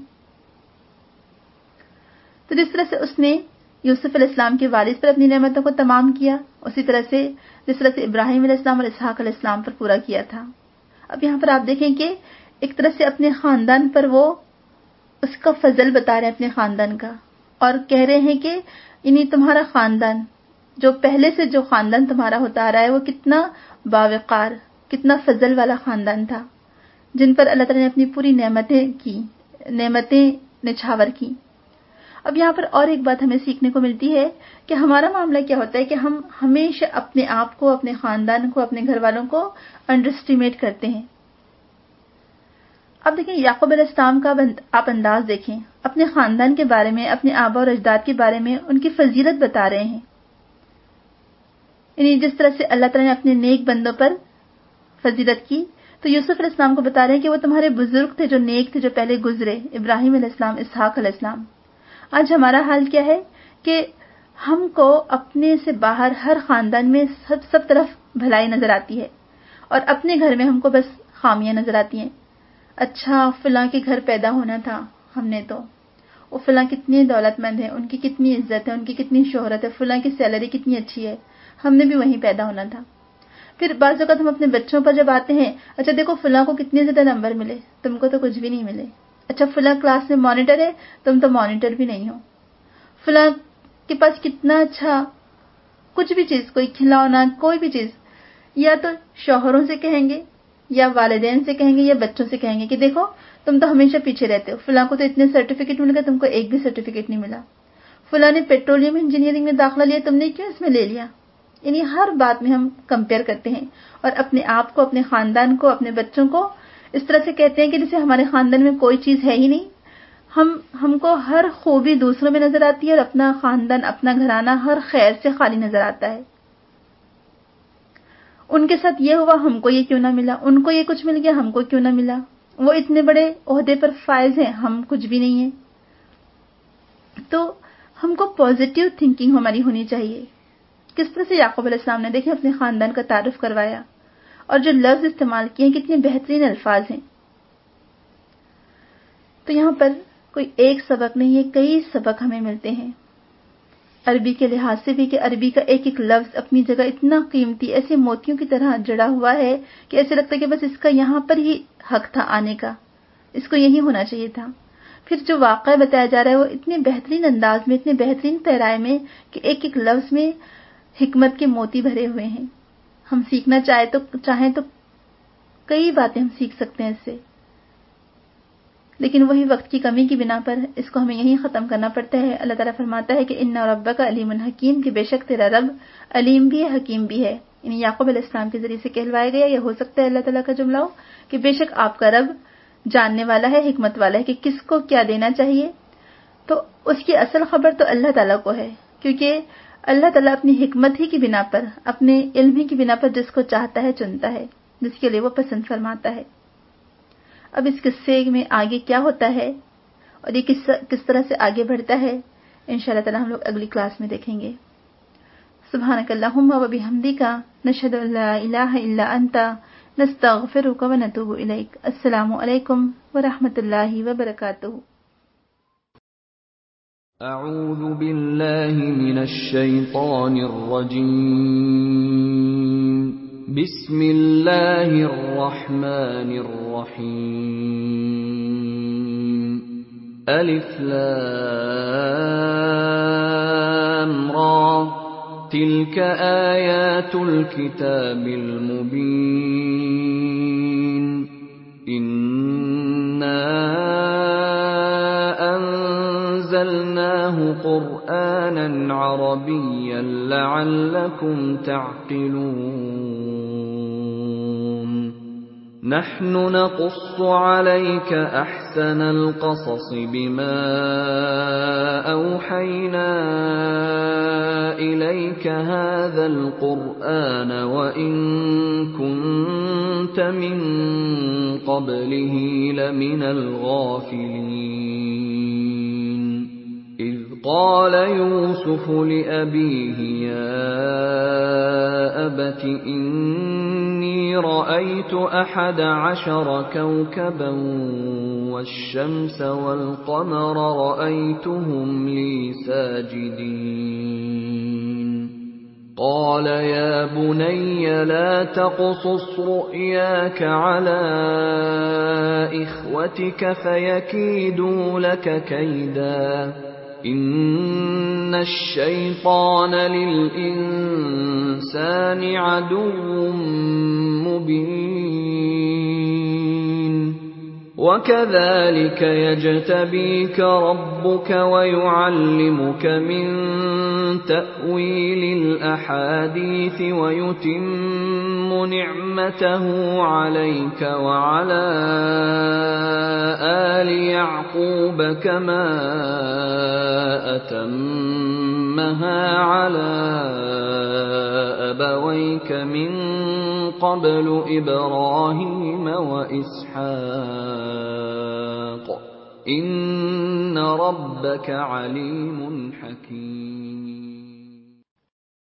تو جس طرح سے اس نے یوسف علیہ السلام کے والد پر اپنی نعمتوں کو تمام کیا، اسی طرح سے جس طرح سے ابراہیم علیہ السلام اور اسحاق علیہ السلام پر پورا کیا تھا. اب یہاں پر آپ دیکھیں کہ ایک طرح سے اپنے خاندان پر وہ اس کا فضل بتا رہے ہیں، اپنے خاندان کا، اور کہہ رہے ہیں کہ یعنی تمہارا خاندان جو پہلے سے جو خاندان تمہارا ہوتا آ رہا ہے وہ کتنا باوقار، کتنا فضل والا خاندان تھا، جن پر اللہ تعالیٰ نے اپنی پوری نعمتیں نچھاور کی. اب یہاں پر اور ایک بات ہمیں سیکھنے کو ملتی ہے کہ ہمارا معاملہ کیا ہوتا ہے کہ ہم ہمیشہ اپنے آپ کو، اپنے خاندان کو، اپنے گھر والوں کو انڈر اسٹیمیٹ کرتے ہیں. اب دیکھیں یعقوب علیہ السلام کا آپ انداز دیکھیں، اپنے خاندان کے بارے میں، اپنے آبا اور اجداد کے بارے میں ان کی فضیلت بتا رہے ہیں. یعنی جس طرح سے اللہ تعالیٰ نے اپنے نیک بندوں پر فضیلت کی، تو یوسف علیہ السلام کو بتا رہے ہیں کہ وہ تمہارے بزرگ تھے جو نیک تھے، جو پہلے گزرے، ابراہیم علیہ السلام، اسحاق علیہ السلام. آج ہمارا حال کیا ہے کہ ہم کو اپنے سے باہر ہر خاندان میں سب طرف بھلائی نظر آتی ہے، اور اپنے گھر میں ہم کو بس خامیاں نظر آتی ہیں. اچھا فلاں کے گھر پیدا ہونا تھا ہم نے، تو وہ فلاں کتنے دولت مند ہیں، ان کی کتنی عزت ہے، ان کی کتنی شہرت ہے، فلاں کی سیلری کتنی اچھی ہے، ہم نے بھی وہیں پیدا ہونا تھا. پھر بعض اوقات ہم اپنے بچوں پر جب آتے ہیں، اچھا دیکھو فلاں کو کتنے زیادہ نمبر ملے، تم کو تو کچھ بھی نہیں ملے. اچھا فلاں کلاس میں مانیٹر ہے، تم تو مانیٹر بھی نہیں ہو. فلاں کے پاس کتنا اچھا کچھ بھی چیز، کوئی کھلونا، کوئی بھی چیز، یا تو شوہروں سے کہیں گے، یا والدین سے کہیں گے، یا بچوں سے کہیں گے کہ دیکھو تم تو ہمیشہ پیچھے رہتے ہو، فلاں کو تو اتنے سرٹیفکیٹ مل گئے، تم کو ایک بھی سرٹیفکیٹ نہیں ملا. فلاں نے پیٹرولیم انجینئرنگ میں داخلہ لیا، تم نے کیوں اس میں لے لیا. یعنی ہر بات میں ہم کمپیئر کرتے ہیں، اور اپنے آپ کو، اپنے خاندان کو، اپنے بچوں کو اس طرح سے کہتے ہیں کہ جیسے ہمارے خاندان میں کوئی چیز ہے ہی نہیں. ہم کو ہر خوبی دوسروں میں نظر آتی ہے، اور اپنا خاندان، اپنا گھرانہ ہر خیر سے خالی نظر آتا ہے. ان کے ساتھ یہ ہوا، ہم کو یہ کیوں نہ ملا، ان کو یہ کچھ مل گیا، ہم کو کیوں نہ ملا. وہ اتنے بڑے عہدے پر فائز ہیں، ہم کچھ بھی نہیں ہیں. تو ہم کو پازیٹیو تھنکنگ ہماری ہونی چاہیے. کس طرح سے یعقوب علیہ السلام نے دیکھیں اپنے خاندان کا تعارف کروایا، اور جو لفظ استعمال کیے ہیں کتنے بہترین الفاظ ہیں. تو یہاں پر کوئی ایک سبق نہیں ہے، کئی سبق ہمیں ملتے ہیں عربی کے لحاظ سے بھی، کہ عربی کا ایک ایک لفظ اپنی جگہ اتنا قیمتی، ایسے موتیوں کی طرح جڑا ہوا ہے کہ ایسے لگتا ہے کہ بس اس کا یہاں پر ہی حق تھا آنے کا، اس کو یہی ہونا چاہیے تھا. پھر جو واقعہ بتایا جا رہا ہے وہ اتنے بہترین انداز میں، اتنے بہترین پیرائے میں کہ ایک ایک لفظ میں حکمت کے موتی بھرے ہوئے ہیں. ہم سیکھنا چاہیں تو کئی باتیں ہم سیکھ سکتے ہیں اس سے، لیکن وہی وقت کی کمی کی بنا پر اس کو ہمیں یہیں ختم کرنا پڑتا ہے. اللہ تعالیٰ فرماتا ہے کہ ان ربک علیم حکیم، کہ بے شک تیرا رب علیم بھی ہے، حکیم بھی ہے. یعنی یعقوب علیہ السلام کے ذریعے سے کہلوایا گیا. یہ ہو سکتا ہے اللہ تعالیٰ کا جملہ ہو کہ بے شک آپ کا رب جاننے والا ہے، حکمت والا ہے کہ کس کو کیا دینا چاہیے. تو اس کی اصل خبر تو اللہ تعالیٰ کو ہے، کیونکہ اللہ تعالیٰ اپنی حکمت ہی کی بنا پر، اپنے علم ہی کی بنا پر جس کو چاہتا ہے چنتا ہے، جس کے لیے وہ پسند فرماتا ہے. اب اس قصے میں آگے کیا ہوتا ہے اور یہ کس طرح سے آگے بڑھتا ہے، انشاءاللہ تعالی ہم لوگ اگلی کلاس میں دیکھیں گے. سبحانک اللہم و بحمدک، نشہد ان لا الہ الا انت، نستغفرک و نتوب الیک. السلام علیکم ورحمۃ اللہ وبرکاتہ. اعوذ باللہ من الشیطان الرجیم. بسم اللہ الرحمن الرحیم. الف لام را تلک آیات الکتاب المبین. أنزلناه قرآنا عربيا لعلكم تعقلون. نحن نقص عليك أحسن القصص بما أوحينا إليك هذا القرآن وإن كنت من قبله لمن الغافلين. إذ قال يوسف لأبيه يا أبت إني رأيت 11 كوكبا والشمس والقمر رأيتهم لي ساجدين. قال يا بني لا تقصص رؤياك على إخوتك فيكيدوا لك كيدا إن الشيطان للإنسان عدو مبين. وكذلك يجتبيك ربك ويعلمك من تأويل الأحاديث ويتم نعمته عليك وعلى آل يعقوب كما أتمها على أبويك من قبل إبراهيم وإسحاق إن ربك عليم حكيم